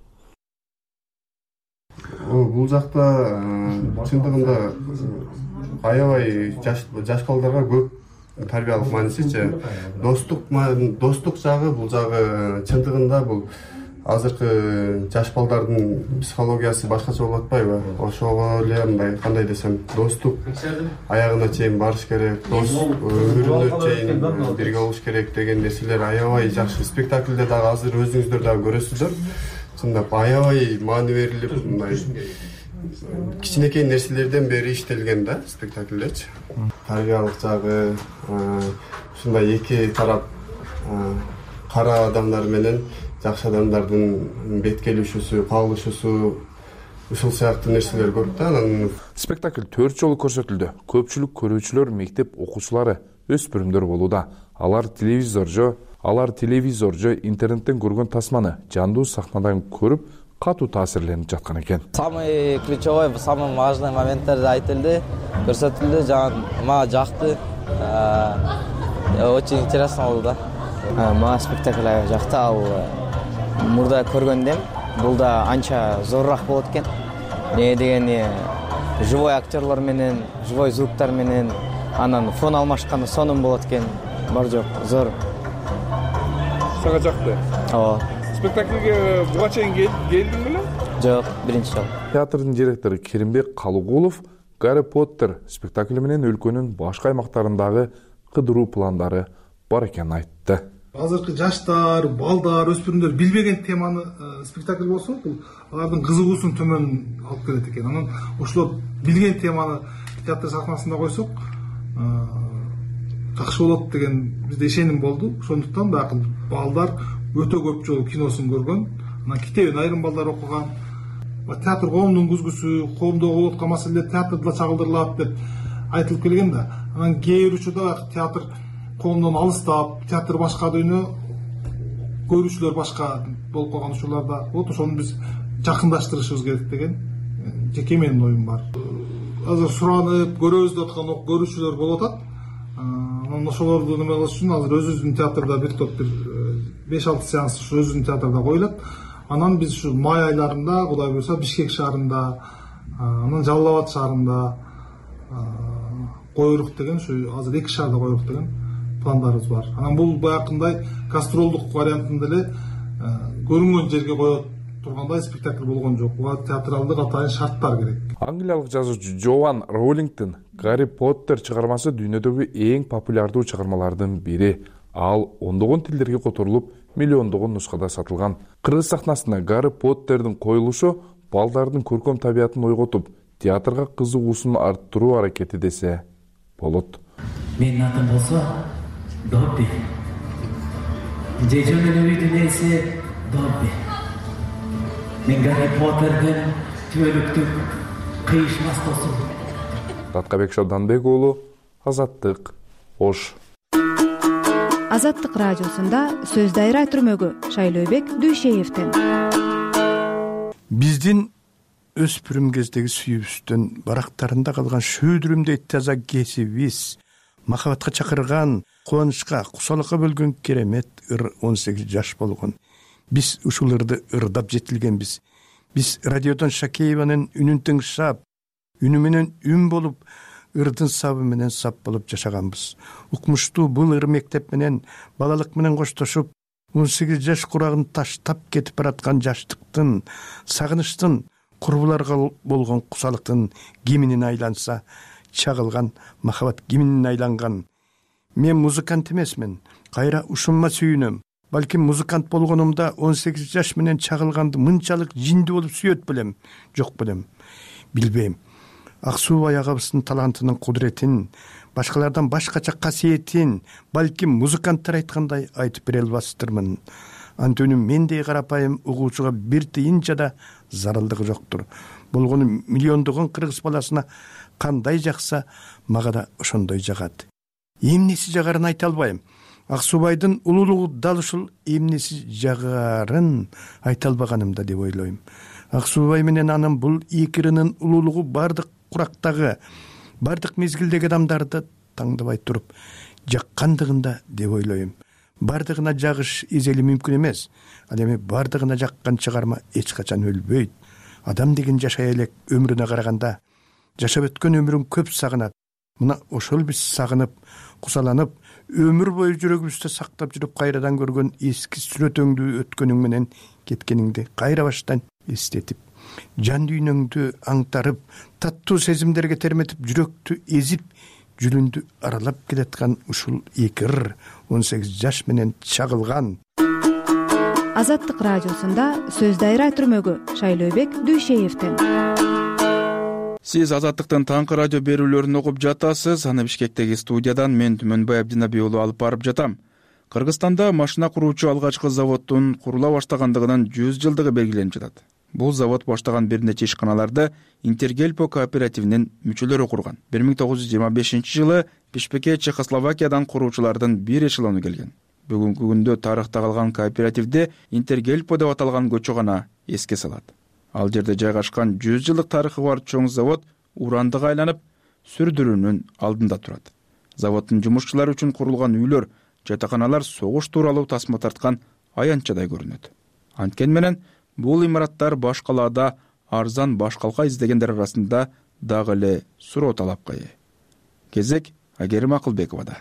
Бул жакта чындыгында аябай жаш балдарга көп тарбиялык маанисичи, достук жагы, бул жагы чындыгында бул азыркы жаш балдардын психологиясы башкача болуп атпайбы? Ошого эле мындай кандай десем, достук аягына чейин барыш керек, өмүрүнө чейин бирге болуш керек деген нерселер аябай жакшы. Спектакльде дагы азыр өзүңүздөр дагы көрөсүздөр. Чындап аябай маани берилип, мындай кичинекей нерселерден бери иштелген да спектакльдечи. Тарбиялык жагы, ушундай эки тарап кара адамдар менен жакшы адамдардын бет келишүүсү, кагылышуусу, ушул сыяктуу нерселер көп да.
Спектакль 4 жолу көрсөтүлдү. Көпчүлүк көрүүчүлөр мектеп окуучулары, өспүрүмдөр болууда. Алар телевизоржо, интернеттен көргөн тасманы жандуу сахнадан көрүп, катуу таасирленип жаткан экен.
Самый ключевой, самый важный моменттер айтылды, көрсөтүлдү, мага жакты. Очень интересно болду да.
Мага спектакль жакты, ал мурда көргөндөн бул да анча зорураак болот экен. Эмне дегени живой актерлор менен, живой звуктар менен, анан фон алмашканда сонун болот экен. Бар жок, зор.
Сага жакты?
Ооба.
Спектакльге буга чейин келдиң беле?
Жок, биринчи жолу.
Театрдын директору Керимбек Калыгулов Гарри Поттер спектакли менен өлкөнүн башка аймактарындагы кыдыруу пландары бар экенин айтты.
Азыркы жаштар, балдар, өспүрүмдөр билбеген теманы спектакль болсо, бул алардын кызыгуусун төмөн алып келет экен. Анан ошолор билген теманы театр сахнасында койсок, жакшы болот деген бизде ишеним болду. Ошондуктан баягы балдар өтө көп жолу киносун көргөн, анан китебин айрым балдар окуган. Театр коомдун күзгүсү, коомдо болуп аткан маселелер театрда чагылдырылат деп айтылып келген да. Анан кээ бир учурда театр коомдон алыстап, театр башка дүйнө, көрүүчүлөр башка болуп калган учурларда болот. Ошону биз жакындаштырышыбыз керек деген жеке менин оюм бар. Азыр суранып, көрөбүз деп аткан көрүүчүлөр болуп атат. Анан ошолорду неме кылыш үчүн азыр өзүбүздүн театрда бир топ 5-6 сеанс өзүбүздүн театрда коюлат. Анан биз ушу май айларында, Кудай буйрса, Бишкек шаарында, анан Жалал Абад шаарында коюрук деген, ушу азыр 2 шаарда коюрук деген пландарыбыз бар. Анан бул баягындай гастролдук вариантында эле көрүнгөн жерге коё тургандай спектакль болгон жок. Буга театралдык атайын шарттар керек.
Англиялык жазуучу Джоан Роулингтон Гарри Поттер чыгармасы дүйнөдөгү эң популярдуу чыгармалардын бири. Ал ондогон тилдерге которулуп, миллиондогон нускада сатылган. Кыргыз сахнасында Гарри Поттердин коюлушу балдардын көркөм табиятын ойготуп, театрга кызыгуусун арттыруу аракети десе болот.
Менин атым болсо Добби. Жежем менен үйдүн ээси Добби. Мен Гарри Поттердин түбөлүктүк кыйышмас досум.
Таткабек Шабданбек уулу, Азаттык, Ош.
Азаттык радиосунда сөз дайра түрмөгү Шайлообек Дүйшеевден.
Биздин өспүрүм кездеги сүйүүбүздүн барактарында калган шөөдүрүмдөй таза кесибиз, махабатка чакырган, кубанычка, кусалыкка бөлгөн керемет 18 жаш болгон. Биз ушуларды ырдап жетилгенбиз. Биз радиодон Шакееванын үнүн тыңшап, үнү менен үн болуп, ырдын сабы менен сап болуп жашаганбыз. Укмуштуу бул ыр мектеп менен, балалык менен коштошуп, 18 жаш курагын таштап кетип бараткан жаштыктын, сагынычтын, курбуларга болгон кусалыктын киминин айланса, чагылган махабат киминин айланган. Мен музыкант эмесмин, кайра ушунма сүйүнөм. Балким музыкант болгонумда 18 жаш менен чагылганды мынчалык жиндүү болуп сүйөт белем, жок белем, билбейм. ак суубай агабыздын талантынын кудуретин, башкалардан башкача касиетин балким музыканттар айткандай айтып бере албастырмын. Антөнү мендей карапайым угуучуга бир тыйын жада зарылдыгы жоктур. Болгону миллиондогон кыргыз баласына кандай жакса, мага да ошондой жагат. Эмнеси жагарын айта албайм. Ак суубайдын улуулугу дал ушул эмнеси жагарын айта албаганымда деп ойлойм. Ак суубай менен анын бул эки ырынын улуулугу бардык курактагы, бардык мезгилдеги адамдарды таңдабай туруп жаккандыгында деп ойлойм. Бардыгына жагыш эзели мүмкүн эмес. Ал эми бардыгына жаккан чыгарма эч качан өлбөйт. Адам деген жашай элек өмүрүнө караганда жашап өткөн өмүрүн көп сагынат. Мына ошол биз сагынып, кусаланып, өмүр бою жүрөгүбүздө сактап жүрүп кайрадан көргөн эски сүрөтөңдү өткөнүң менен кеткениңди кайра баштан эстетип, жан дүйнөңдү аңтарып, таттуу сезимдерге терметип, жүрөктү эзип, жүрүндү аралап келаткан ушул эки ыр 18 жаш менен чагылган.
Азаттык радиосунда сөз дайра түрмөгү Шайлообек Дүйшеевден.
Сиз Азаттыктын таңкы радио берүүлөрүн окуп жатасыз. Аны Бишкектеги студиядан мен Түмөнбай Абдинабий уулу алып барып жатам. Кыргызстанда машина куруучу алгачкы заводдун курула баштагандыгынын 100 жылдыгы белгиленип жатат. Бул завод баштаган бир нече ишканаларды Интергельпо кооперативинин мүчөлөрү курган. 1925-жылы Бишкекке Чехословакиядан куруучулардын бир эшелону келген. Бүгүнкү күндө тарыхта калган кооперативде Интергельпо деп аталган көчө гана эске салат. Ал жерде жайгашкан 100 жылдык тарыхы бар чоң завод урандыга айланып, сүрдүрүүнүн алдында турат. Заводдун жумушчулары үчүн курулган үйлөр, жатаканалар согуш тууралуу тасма тарткан аянтчадай көрүнөт. Анткени менен бул имараттар баш калаада арзан баш калка издегендер арасында дагы эле суроо талапка ээ. Кезек Агерим Акылбековада.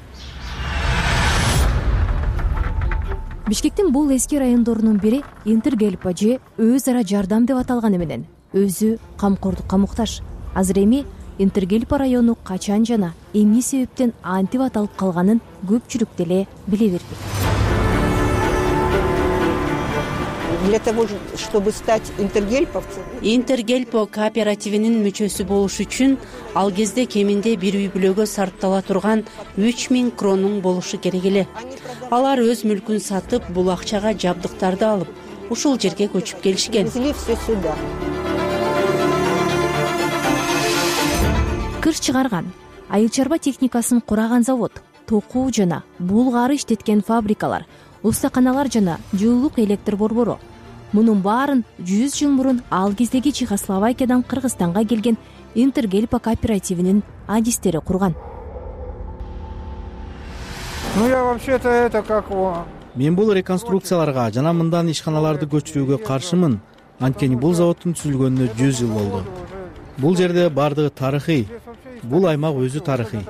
Бишкектин бул эски райондорунун бири Интергельпо же өз ара жардам деп аталганы менен өзү камкордукка муктаж. Азыр эми Интергельпо району качан жана эмне себептен антип аталып калганын көпчүлүк деле биле бербейт.
Для того, чтобы стать интергельповцем.
Интергельпо кооперативинин мүчөсү болуш үчүн ал кезде кеминде бир үй бүлөгө сарптала турган 3000 кронуң болушу керек эле. Алар өз мүлкүн сатып, бул акчага жабдыктарды алып, ушул жерге көчүп келишкен.
Кыр чыгарган, айыл чарба техникасын кураган завод, токуу жана булгары иштеткен фабрикалар, устаканалар жана жылуулук электр борбору. Мунун баарын 100 жыл мурун ал кездеги Чехословакиядан Кыргызстанга келген Интергельпо кооперативинин адистери курган.
Мен бул реконструкцияларга жана мындан ишканаларды көчүрүүгө каршымын. Анткени бул заводдун түзүлгөнүнө 100 жыл болду. Бул жерде бардыгы тарыхый. Бул аймак өзү тарыхый.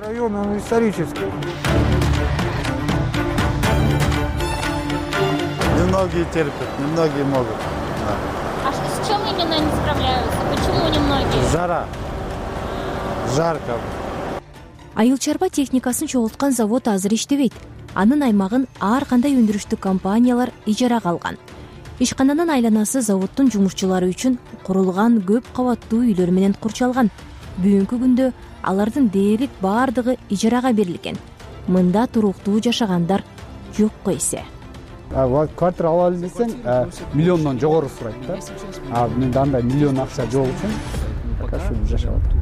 Немногие терпят, немногие могут.
А с чем именно не справляются? Почему немногие?
Жара. Жарко.
Айыл чарба техникасын чогулткан завод азыр иштебейт. Анын аймагын ар кандай өндүрүштүк компаниялар ижарага алган. Ишкананын айланасы заводдун жумушчулары үчүн курулган көп кабаттуу үйлөр менен курчалган. Бүгүнкү күндө алардын дээрлик бардыгы ижарага берилген. Мында туруктуу жашагандар жокко эсе.
Квартира алалы десең, миллиондон жогору сурайт да. Менде андай миллион акча жок үчүн пока что жашап атам.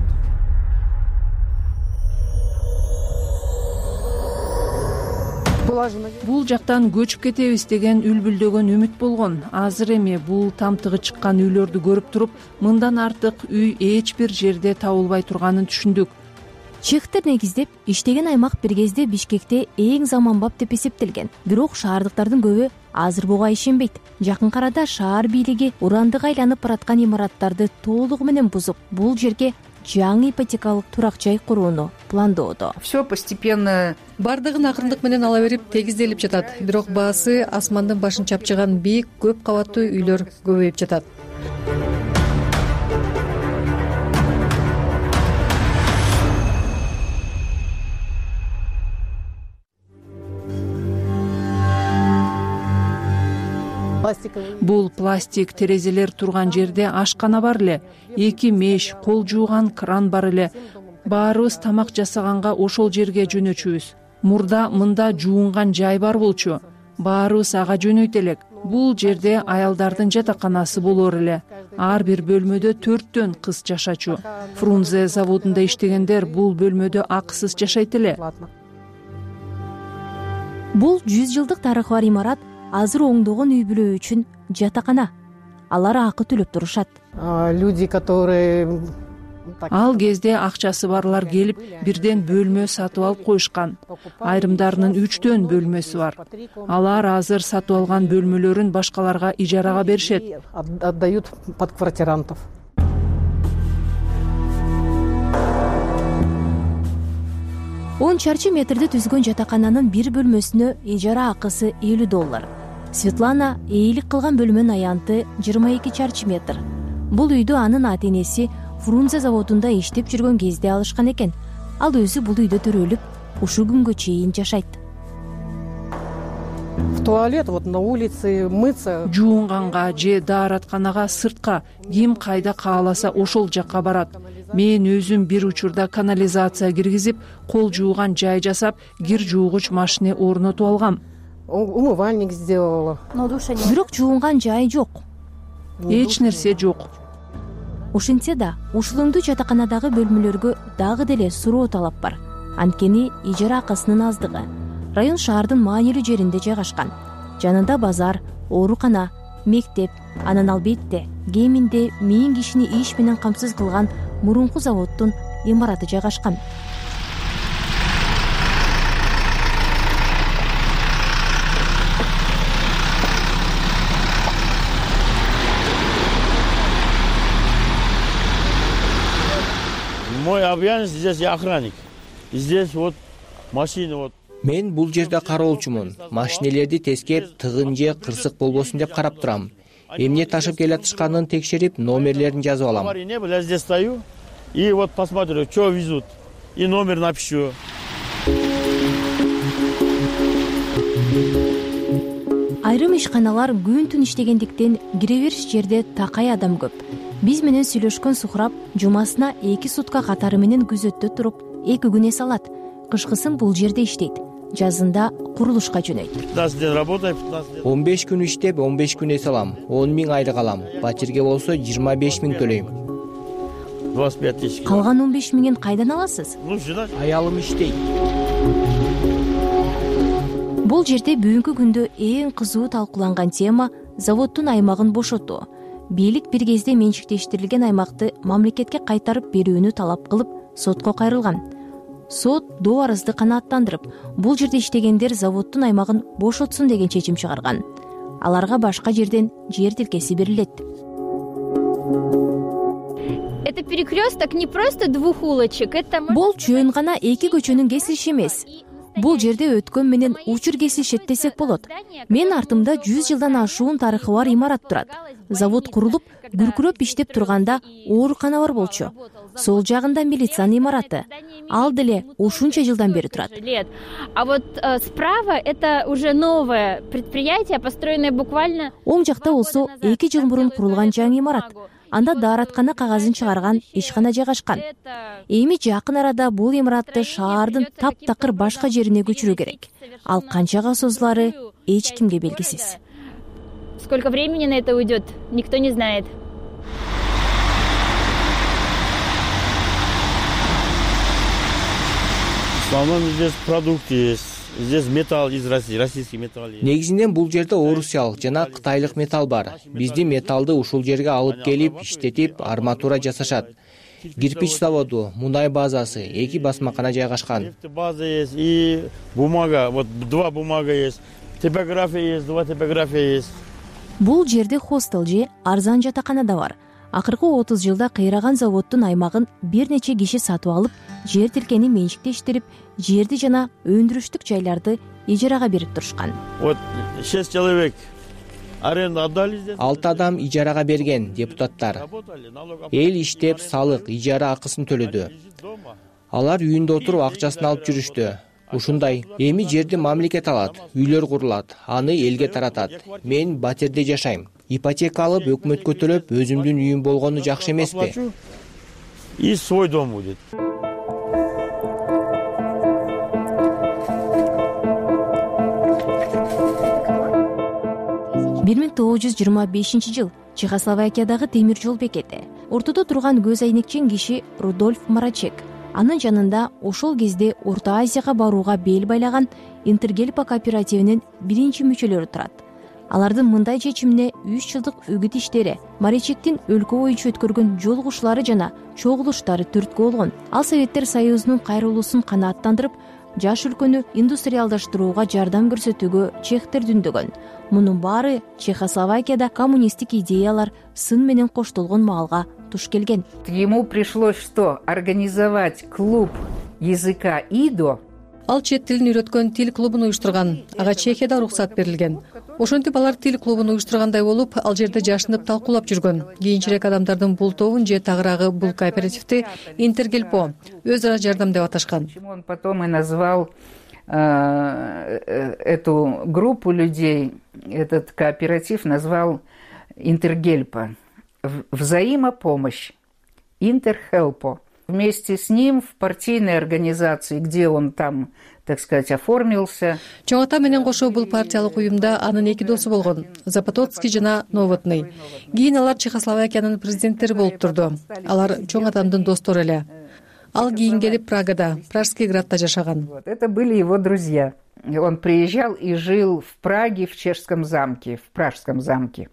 Бул жактан көчүп кетебиз деген үлбүлдөгөн үмүт болгон. Азыр эми бул тамтыгы чыккан үйлөрдү көрүп туруп, мындан артык үй эч бир жерде табылбай турганын түшүндүк.
Чехтер негиздеп иштеген аймак бир кезде Бишкекте эң заманбап деп эсептелген. Бирок шаардыктардын көбү азыр буга ишенбейт. Жакын арада шаар бийлиги урандыга айланып бараткан имараттарды толугу менен бузуп, бул жерге жаңы ипотекалык турак жай курууну пландоодо.
Все постепенно бардыгын акырындык менен ала берип тегизделип жатат. Бирок баасы асмандын башын чапчыган бийик көп кабаттуу үйлөр көбөйүп жатат.
Бул пластик терезелер турган жерде ашкана бар эле, 2 меш, кол жууган кран бар эле. Баарыбыз тамак жасаганга ошол жерге жөнөчүбүз. Мурда мында жуунган жай бар болчу. Баарыбыз ага жөнөйт элек. Бул жерде аялдардын жатаканасы болор эле. Ар бир бөлмөдө 4төн кыз жашачу. Фрунзе заводунда иштегендер бул бөлмөдө акысыз жашайт эле.
Бул 100 жылдык тарыхы бар имарат азыр оңдогон үй бүлө үчүн жатакана. Алар акы төлөп турушат.
Люди, которые
Ал кезде акчасы барлар келип, бирден бөлмө сатып алып коюшкан. Айрымдарынын 3төн бөлмөсү бар. Алар азыр сатып алган бөлмөлөрүн башкаларга ижарага беришет.
Отдают под квартирантов.
Он чарчы метрди түзгөн жатакананын бир бөлмөсүнө ижара акысы $50. Светлана ээлик кылган бөлмөнүн аянты 22 чарчы метр. Бул үйдү анын ата-энеси Фрунзе заводунда иштеп жүргөн кезде алышкан экен. Ал өзү бул үйдө төрөлүп, ушул күнгө чейин жашайт.
В туалет, вот на улице мыться.
Жуунганга же дааратканага сыртка ким кайда кааласа ошол жакка барат. Мен өзүм бир учурда канализация киргизип, кол жууган жай жасап, кир жуугуч машина орнотуп алгам.
Умывальник сделала.
Бирок жуунган жай жок.
Эч нерсе жок.
Ошентсе да, ушулуңдуу жатаканадагы бөлмөлөргө дагы деле суроо талап бар. Анткени ижара акысынын аздыгы. Район шаардын маанилүү жеринде жайгашкан. Жанында базар, оорукана, мектеп, анан албетте кеминде 1000 кишини иш менен камсыз кылган мурунку заводдун имараты жайгашкан.
Мой обязанность здесь я охранник. Здесь вот машина вот.
Мен бул жерде кароолчумун. Машинелерди тескеп, тыгын же кырсык болбосун деп карап турам. Эмне ташып келатышканын текшерип, номерлерин жазып алам.
Я здесь стою и вот посмотрю, что везут. И номер напишу.
Айрым ишканалар күн-түн иштегендиктен кире бериш жерде такай адам көп. Биз менен сүйлөшкөн Сухраб жумасына 2 сутка катары менен күзөттө туруп, 2 күн эс алат. Кышкысын бул жерде иштейт. Жазында курулушка жөнөйт.
15 күн иштеп, 15 күн эс алам. 10 000 айлык алам. Батирге болсо 25 000 төлөйм.
25 тысяч.
Калган 15 000-ин кайдан аласыз?
Аялым иштейт.
Бул жерде бүгүнкү күндө эң кызуу талкууланган тема заводдун аймагын бошотуу. Бийлик бир кезде менчиктештирилген аймакты мамлекетке кайтарып берүүнү талап кылып, сотко кайрылган. Сот доо арызды канааттандырып, бул жерде иштегендер заводдун аймагын бошотсун деген чечим чыгарган. Аларга башка жерден жер тилкеси берилет.
Это перекресток не просто двух улочек, это...
Бул чөйүн гана 2 көчөнүн кесилиши эмес. Бул жерде өткөн менен учур кесилишет десек болот. Мен артымда 100 жылдан ашуун тарыхы бар имарат турат. Завод курулуп, бүркүрөп иштеп турганда оорукана бар болчу. Сол жагында милициянын имараты. Ал деле ушунча жылдан бери турат.
А вот справа это уже новое предприятие, построенное буквально...
Оң жакта болсо 2 жыл мурун курулган жаңы имарат. Анда даараткана кагазын чыгарган ишкана жайгашкан. Эми жакын арада бул имаратты шаардын таптакыр башка жерине көчүрүү керек. Ал канчага созулары эч кимге белгисиз.
Сколько времени на это уйдет, никто не знает.
В основном здесь продукты есть. Здесь металл из России, российский металл.
Негизинен бул жерде орусиялык жана кытайлык металл бар. Биздин металлды ушул жерге алып келип, иштетип, арматура жасашат. Кирпич заводу, мундай базасы, 2 басмакана жайгашкан.
База есть и бумага, вот 2 бумага есть. Типография есть, 2 типография есть.
Бул жерде хостел же арзан жатакана да бар. Акыркы 30 жылда кыйраган заводдун аймагын бир нече киши сатып алып, жер тилкени менчиктештирип, жерди жана өндүрүштүк жайларды ижарага берип турушкан.
Вот 6 человек аренду отдали здесь.
6 адам ижарага берген депутаттар. Эл иштеп, салык, ижара акысын төлөдү. Алар үйүндө отуруп акчасын алып жүрүштү. ушундай. Эми жерди мамлекет алат, үйлөр курулат, аны элге таратат. Мен батирде жашайм. Ипотека алып өкмөткө төлөп өзүмдүн үйүм болгону жакшы эмеспи?
И свой дом будет.
1925 жыл Чехословакиядагы темир жол бекети. Ортодо турган көз айнекчен киши Рудольф Марачек. Анын жанында ошол кезде Орто Азияга барууга бел байлаган Интергельпа кооперативинин биринчи мүчөлөрү турат. Алардын мындай чечимине 3 жылдык үгүт иштери, Марачектин өлкө боюнча өткөргөн жолугушлары жана чогулуштары түрткү болгон. Ал Советтер Союзунун кайрылуусун канааттандырып, жаш өлкөнү индустриалдаштырууга жардам көрсөтүүгө чехтерди үндөгөн. Мунун баары Чехословакияда коммунисттик идеялар сын менен коштолгон маалга туш келген.
Ему пришлось что? Организовать клуб языка ИДО.
Ал чет тилин үйрөткөн тил клубун уюштурган. Ага Чехияда уруксат берилген. Ошентип алар тил клубун уюштургандай болуп, ал жерде жашынып талкуулап жүргөн. Кийинчерээк адамдардын бул тобун же тагыраагы бул кооперативди Интергельпо, өз ара жардам деп аташкан.
Он потом и назвал эту группу людей, этот кооператив назвал Интергельпа. Взаимопомощь. Интерхелпо. Вместе с ним в партийной организации, где он там, так сказать, оформился.
Чоң ата менен кошо бул партиялык уюмда анын эки досу болгон, Запотоцкий жана Новотный. Кийин алар Чехословакиянын президенттери болуп турду. Алар чоң атамдын достору эле. Ал кийин келип Прагада, Пражский градда жашаган.
Это были его друзья. Он приезжал и жил в Праге, в Чешском замке, в Пражском замке.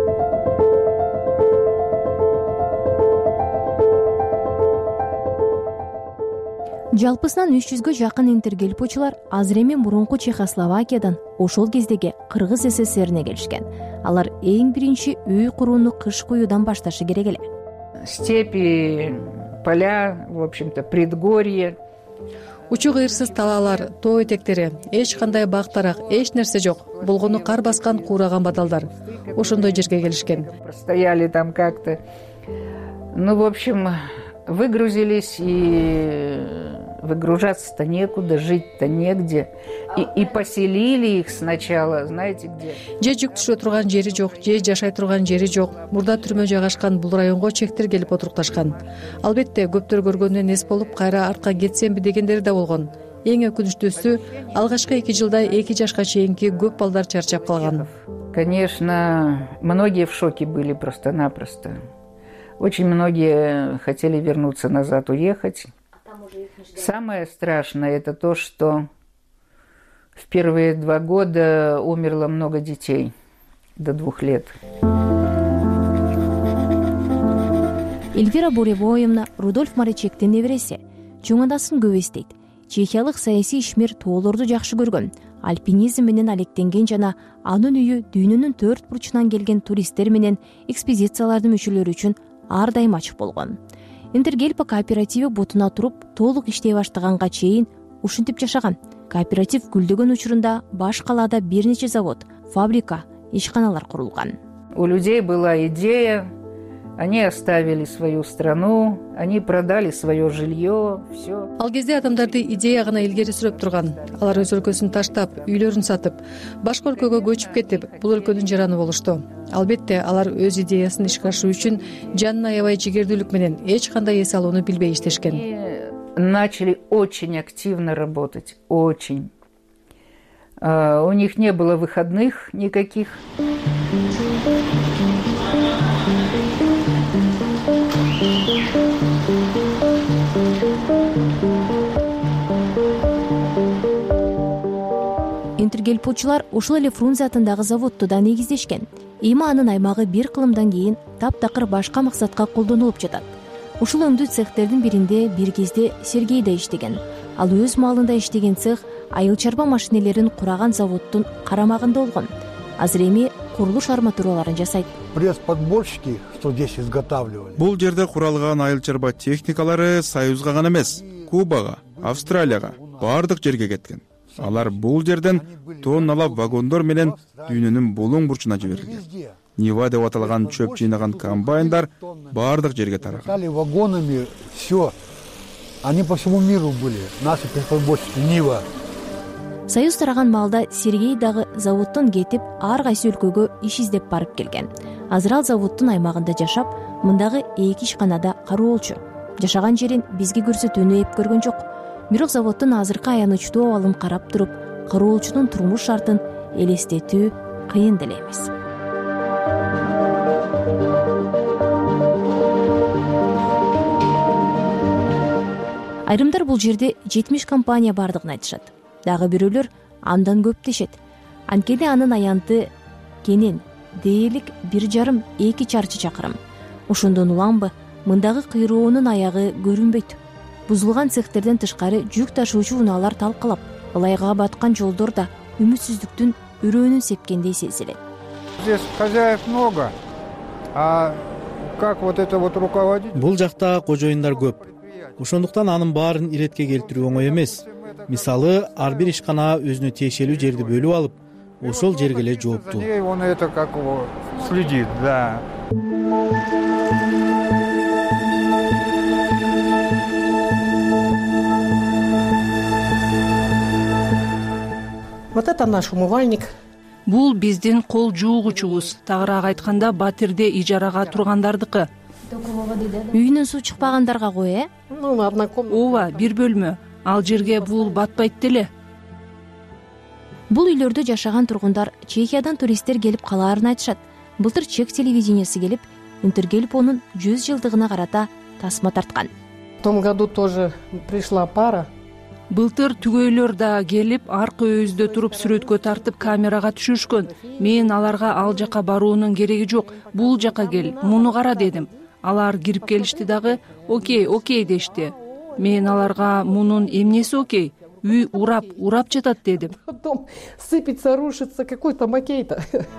Жалпысынан 300гө жакын интергельпочулар азыр эми мурунку Чехословакиядан ошол кездеги Кыргыз СССРине келишкен. Алар эң биринчи үй курууну кыш куюудан башташы керек эле.
Степи, поля, в общем-то, предгорье.
Учу кыйырсыз талаалар, тоо этектери, эч кандай бак-дарак, эч нерсе жок. Болгону кар баскан куураган бадалдар. Ошондой жерге келишкен.
Простояли там как-то. Ну, в общем, выгрузились, и выгружаться-то некуда, жить-то негде. И поселили их сначала, знаете где?
Же жүк түшө турган жери жок, же жашай турган жери жок. Мурда түрмө жайгашкан бул районго чектер келип отурукташкан. Албетте көптөр көргөндөн эс болуп кайра артка кетсемби дегендери да болгон. Эң өкүнүчтүүсү, алгачкы 2 жылда 2 жашка чейинки көп балдар чарчап калган.
Конечно, многие в шоке были просто-напросто. Очень многие хотели вернуться назад, уехать. Самое страшное это то, что в первые 2 года умерло много детей до 2 лет.
Эльвира Буревоевна Рудольф Марачектин небереси. Чоңадасын көп эстейт. Чехиялык саясий ишмер тоолорду жакшы көргөн, альпинизм менен алектенген жана анын үйү дүйнөнүн 4 бурчунан келген туристтер менен экспедициялардын мүчөлөрү үчүн ар дайым ачык болгон. Интергельпа кооперативи бутуна туруп, толук иштей баштаганга чейин ушинтип жашаган. Кооператив гүлдөгөн учурунда баш калаада бир нече завод, фабрика, ишканалар курулган.
У людей была идея, они оставили свою страну, они продали свое жилье, все.
Ал кезде адамдарды идея гана илгери сүрөп турган. Алар өз өлкөсүн таштап, үйлөрүн сатып, башка өлкөгө көчүп кетип, бул өлкөнүн жараны болушту. Албетте, алар өз идеясын ишке ашыруу үчүн жанын аябай жигердүүлүк менен эч кандай эс алууну билбей иштешкен.
Начали очень активно работать, очень. У них не было выходных никаких.
Интергельпочулар ошол эле Фрунзе атындагы заводду да негиздешкен. Эми анын аймагы бир кылымдан кийин таптакыр башка максатка колдонулуп жатат. Ушул өңдүү цехтердин биринде бир кезде Сергей да иштеген. Ал өз маалында иштеген цех айыл чарба машинелерин кураган заводдун карамагында болгон. Азыр эми курулуш арматураларын жасайт.
Пресс-подборщики, что здесь изготавливали.
Бул жерде куралган айыл чарба техникалары Союзга гана эмес, Кубага, Австралияга, бардык жерге кеткен. Алар бул жерден тонналап вагондор менен дүйнөнүн булуң бурчуна жиберилген. Нива деп аталган чөп жыйнаган комбайндар бардык жерге тараган.
Стали вагонами, все. Они по всему миру были. Наши пресс-подборщики Нива.
Союз тараган маалда Сергей дагы заводдон кетип ар кайсы өлкөгө иш издеп барып келген. Азыр ал заводдун аймагында жашап, мындагы 2 ишканада кароолчу. Жашаган жерин бизге көрсөтүүнү эп көргөн жок. Бирок заводдун азыркы аянычтуу абалын карап туруп, кароолчунун турмуш шартын элестетүү кыйын деле эмес. Айрымдар бул жерде 70 компания бардыгын айтышат. Дагы бирөөлөр андан көп дешет. Анткени анын аянты кенен, дээрлик 1,5-2 чарчы чакырым. Ошондон уланбы, мындагы кыйроонун аягы көрүнбөйт. Бузулган цехтерден тышкары жүк ташуучу унаалар талкалап, ылайга баткан жолдор да үмүтсүздүктүн үрөөнүн сепкендей сезилет.
Здесь хозяев много, а как вот это вот руководить?
Бул жакта кожоюндар көп. Ошондуктан анын баарын иретке келтирүү оңой эмес. Мисалы, ар бир ишкана өзүнө тиешелүү жерди бөлүп алып, ошол жерге эле жооптуу.
Он это как следит, да.
Вот это наш умывальник.
Бул биздин кол жуугучубуз. Тагыраак айтканда, батирде ижарага тургандардыкы.
Үйүнөн суу чыкпагандарга кой,
Ооба, бир бөлмө. Ал жерге бул батпайт деле.
Бул үйлөрдө жашаган тургундар Чехиядан туристтер келип калаарын айтышат. Былтыр чек телевидениясы келип, Интергельпонун 100 жылдыгына карата тасма тарткан.
В том году тоже пришла пара.
Былтыр түгөйлөр да келип, аркы өйүздө туруп сүрөткө тартып камерага түшүрүшкөн. Мен аларга ал жака баруунун кереги жок. Бул жака кел, муну кара дедим. Алар кирип келишти дагы, окей дешти. Мен аларга мунун эмнеси окей? Үй урап жатат дедим.
Потом сыпется, рушится какой-то макей-то.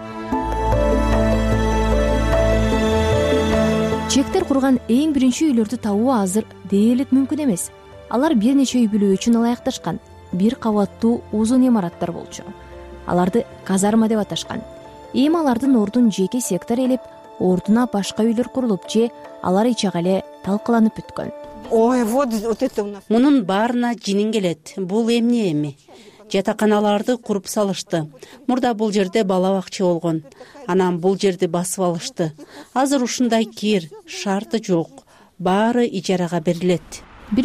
Чектер курган эң биринчи үйлөрдү табуу азыр дээрлик мүмкүн эмес. Алар бир нече үй бүлө үчүн ылайыкташкан. Бир кабаттуу узун имараттар болчу. Аларды казарма деп аташкан. Эми алардын ордун жеке сектор элеп, ордуна башка үйлөр курулуп же алар ичага эле талкаланып бүткөн.
Ой, вот это у нас.
Мунун баарына жинин келет. Бул эмне эми? Жатаканаларды куруп салышты. Мурда бул жерде бала бакча болгон. Анан бул жерди басып алышты. Азыр ушундай кир, шарты жок. Баары ижарага берилет.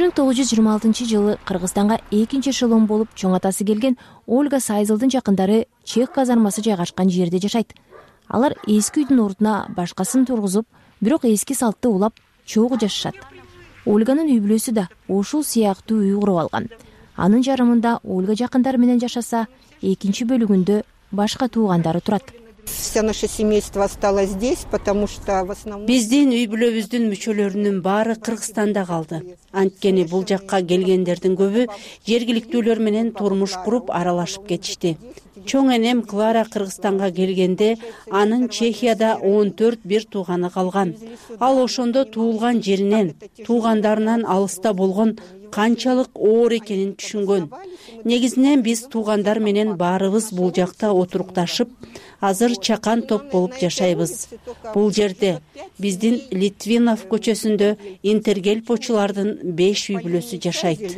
1926 жылы Кыргызстанга экинчи эшелон болуп чоң атасы келген Ольга Сайзылдын жакындары чех казармасы жайгашкан жерде жашайт. Алар эски үйдүн ордуна башкасын тургузуп, бирок эски салтты улап чогуу жашашат. Ольганын үй бүлөсү да ушул сыяктуу үй куруп алган. Анын жарымында Ольга жакындары менен жашаса, экинчи бөлүгүндө башка туугандары турат.
Вся наше семейство осталось здесь, потому что в основном...
Биздин үй бүлөбүздүн мүчөлөрүнүн баары Кыргызстанда калды. Анткени бул жакка келгендердин көбү жергиликтүүлөр менен турмуш куруп аралашып кетишти. Чоң энем Клара Кыргызстанга келгенде анын Чехияда 14 бир тууганы калган. Ал ошондо туулган жеринен, туугандарынан алыста болгон канчалык оор экенин түшүнгөн. Негизинен биз туугандар менен баарыбыз бул жакта отурукташып, азыр чакан топ болуп жашайбыз. Бул жерде биздин Литвинов көчөсүндө интергельпочулардын 5 үй бүлөсү жашайт.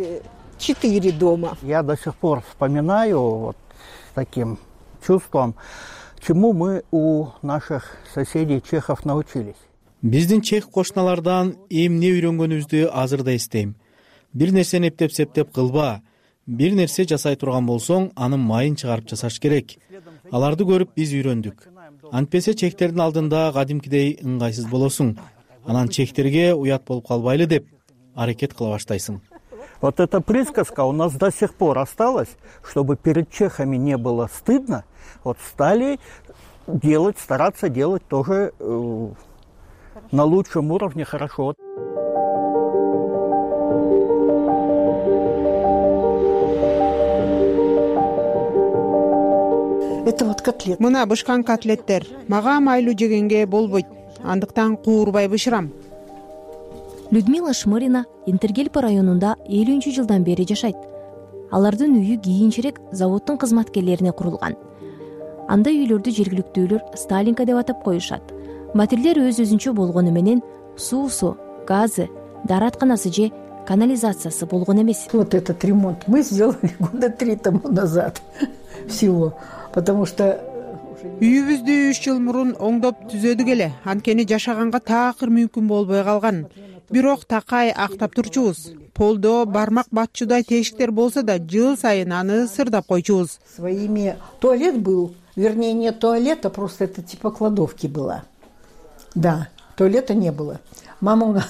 4 дома.
Я до сих пор вспоминаю вот с таким чувством, чему мы у наших соседей чехов научились.
Биздин чех кошуналардан эмне үйрөнгөнүбүздү азыр да эстейм. Бир нерсени эптеп-септеп кылба. Бир нерсе жасай турган болсоң, анын майын чыгарып жасаш керек. Аларды көрүп биз үйрөндүк. Антпесе чехтердин алдында кадимкидей ыңгайсыз болосуң. Анан чехтерге уят болуп калбайлы деп аракет кыла баштайсың.
Вот эта присказка у нас до сих пор осталась, чтобы перед чехами не было стыдно. Вот стали делать, стараться делать тоже на лучшем уровне хорошо.
Это вот котлет.
Мына бышкан котлеттер. Мага майлуу жегенге болбойт. Андыктан куурбай бышырам.
Людмила Шмырина Интергельпо районунда 50 жылдан бери жашайт. Алардын үйү кийинчерээк заводдун кызматкерлерине курулган. Андай үйлөрдү жергиликтүүлөр Сталинка деп атап коюшат. Батирлер өз-өзүнчө болгону менен суусу, газы, дааратканасы же канализациясы болгон эмес.
Вот этот ремонт мы сделали года 3 тому назад всего, потому что
үйүбүздү 3 жыл мурун оңдоп түзөдүк эле, анткени жашаганга такыр мүмкүн болбой калган. Бирок такай актап турчубуз. Полдо бармак батчудай тешиктер болсо да жыл сайын аны сырдап койчубуз.
Своими туалет был, вернее, не туалет, а просто это типа кладовки была. Да, туалета не было. Мама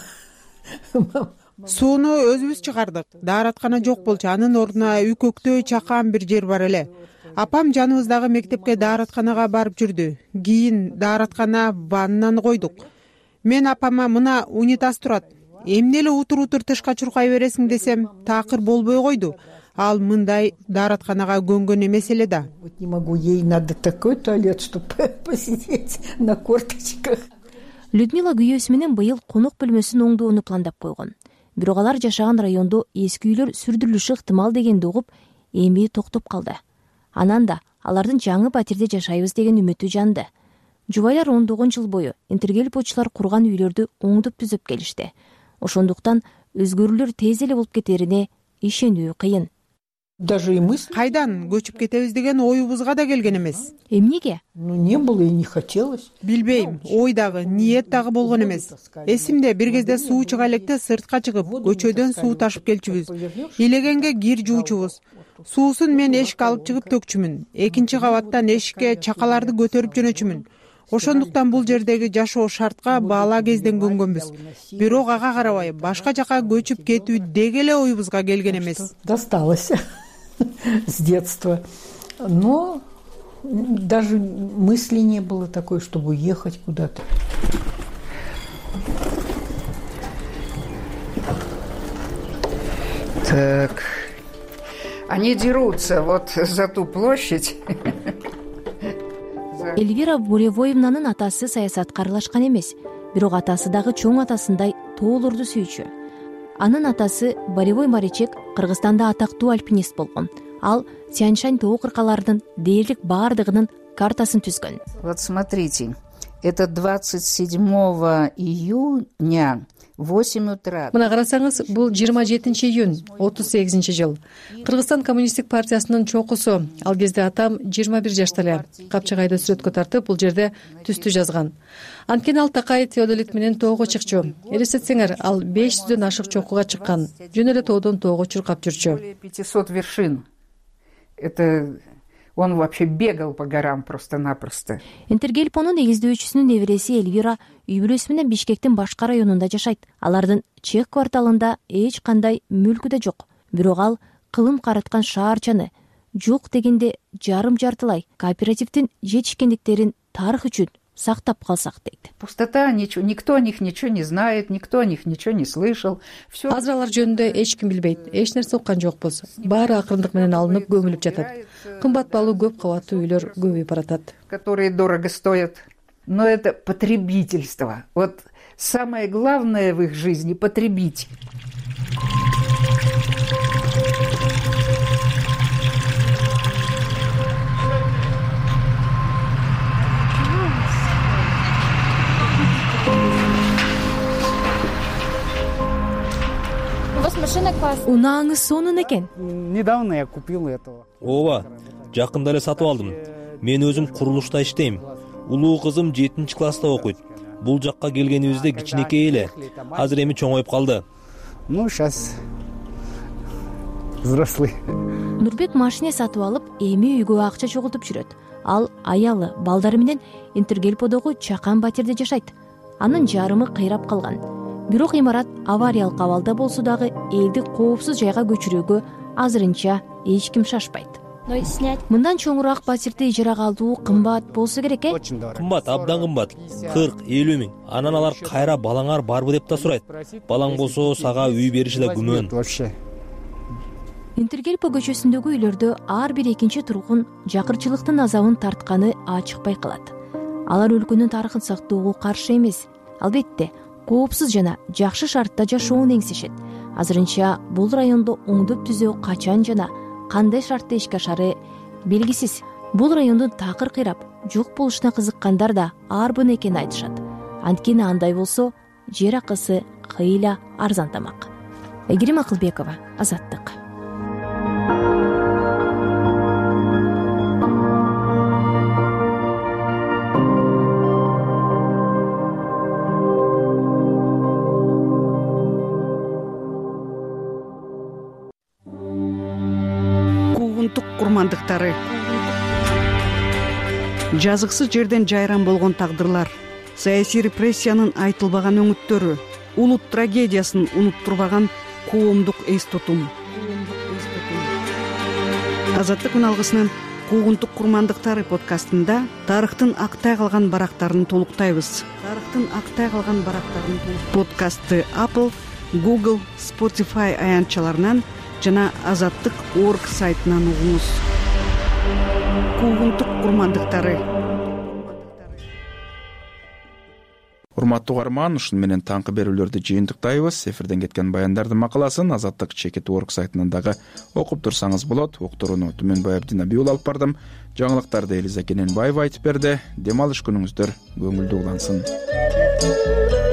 Сууну өзүбүз чыгардык. Даараткана жок болчу. Анын ордуна үйкөктөй чакан бир жер бар эле. Апам жаныбыздагы мектепке дааратканага барып жүрдү. Кийин даараткана ваннаны койдук. Мен апама мына унитаз турат. Эмне эле утур тышка чуркай бересиң десем, такыр болбой койду. Ал мындай дааратканага көнгөн эмес эле да.
Вот не могу, ей надо такой туалет, чтобы посидеть на корточках.
Людмила күйөөсү менен быйыл конок бөлмөсүн оңдоону пландап койгон. Бирок алар жашаган райондо эски үйлөр сүрдүрүлүшү ыктымал дегенди угуп, эми токтоп калды. Анан да алардын жаңы батирде жашайбыз деген үмүтү жанды. Жубайлар ондогон жыл бою интергелпочулар курган үйлөрдү оңдоп түзөп келишти. Ошондуктан өзгөрүүлөр тез эле болуп кетерине ишенүү кыйын.
Даже и мысли.
Кайдан көчүп кетебиз деген оюбузга да келген эмес.
Эмнеге?
Ну, не было и не хотелось.
Билбейм, ой дагы, ниет дагы болгон эмес. Эсимде бир кезде суу чыга электе сыртка чыгып, көчөдөн суу ташып келчүбүз. Илегенге кир жуучубуз. Суусун мен эшикке алып чыгып төкчүмүн. Экинчи кабаттан эшикке чакаларды көтөрүп жөнөчүмүн. Ошондуктан бул жердеги жашоо шартка бала кезден көнгөнбүз. Бирок ага карабай башка жака көчүп кетүү деги эле оюбузга келген эмес.
Досталось с детства. Но даже мысли не было такой, чтобы уехать куда-то. Так, они дерутся вот за ту площадь.
Эльвира Буревоевнанын атасы саясатка аралашкан эмес, бирок атасы дагы чоң атасындай тоолорду сүйчү. Анын атасы Боревой Маричек Кыргызстанда атактуу альпинист болгон. Ал Тянь-Шань тоо кыркаларынын дээрлик баардыгынын картасын түзгөн.
Вот смотрите, это 27 июня 8 утра.
Мына карасаңыз, бул 27 июнь 38 жыл. Кыргызстан коммунисттик партиясынын чокусу. Ал кезде атам 21 жашта эле. Капчагайда сүрөткө тартып, бул жерде түстү жазган. Анткени ал такай теодолит менен тоого чыкчу. Элестетсеңер, ал 500дөн ашык чокуга чыккан. Жөн эле тоодон тоого чуркап жүрчү.
500 вершин. Это он вообще бегал по горам просто-напросто.
Интергелпонун негиздөөчүсүнүн небереси Эльвира үй бүлөсү менен Бишкектин башка районунда жашайт. Алардын Чех кварталында эч кандай мүлкү да жок. Бирок ал кылым караткан шаарчаны жок дегенде жарым-жартылай кооперативдин жетишкендиктерин тарых үчүн сактап калсак дейт.
Пустота, никто о них ничего не знает, никто о них ничего не слышал.
Азыр алар жөнүндө эч ким билбейт, эч нерсе уккан жокпуз. Баары акырындык менен алынып көмүлүп жатат. Кымбат баалуу көп кабаттуу үйлөр көбөйүп баратат.
Которые дорого стоят. Но это потребительство. Вот самое главное в их жизни — потребить.
Унааңыз сонун экен.
Недавно я купил этого.
Ооба, жакында эле сатып алдым. Мен өзүм курулушта иштейм. Улуу кызым 7-класста окуйт. Бул жакка келгенибизде кичинекей эле. Азыр эми чоңоюп калды.
Ну, сейчас взрослый.
Нурбек машине сатып алып, эми үйгө акча чогултуп жүрөт. Ал аялы, балдары менен Интергелподогу чакан батирде жашайт. Анын жарымы кыйрап калган. Бирок имарат авариялык абалда болсо дагы элди коопсуз жайга көчүрүүгө азырынча эч ким шашпайт. Мындан чоңураак батирди ижарага алуу кымбат болсо керек,
Кымбат, абдан кымбат. 40-50 миң. Анан алар кайра балаңар барбы деп да сурайт. Балаң болсо сага үй бериши да күмөн.
Интергелпо көчөсүндөгү үйлөрдө ар бир экинчи тургун жакырчылыктын азабын тартканы ачык байкалат. Алар өлкөнүн тарыхын сактоого каршы эмес. Албетте, коопсуз жана жакшы шартта жашоону эңсешет. Азырынча бул райондо оңдоп түзөө качан жана кандай шартта ишке ашары белгисиз. Бул райондун такыр кыйрап жок болушуна кызыккандар да арбын экенин айтышат. Анткени андай болсо жер акысы кыйла арзан тамак. айгерим акылбекова, Азаттык.
Куугунтук курмандыктары, жазыксыз жерден жайран болгон тагдырлар, саясий репрессиянын айтылбаган өңүттөрү, улут трагедиясын унуттурбаган коомдук эс тутум. Азаттык үналгысынын Куугунтук курмандыктары подкастында тарыхтын актай калган барактарын толуктайбыз. Подкастты Apple, Google, Spotify аянтчаларынан жана Азаттык.org сайтынан угуңуз. Куугунтук курмандыктары.
Урматтуу угарман, ушун менен таңкы берүүлөрдү жыйынтыктайбыз. Эфирден кеткен баяндардын макаласын Азаттык.org сайтынан дагы окуп турсаңыз болот. Уктурууну Түмөнбай Абдинабий уулу алып бардым. Жаңылыктарды Элиза Кененбаева айтып берди. Дем алыш күнүңүздөр көңүлдүү улансын.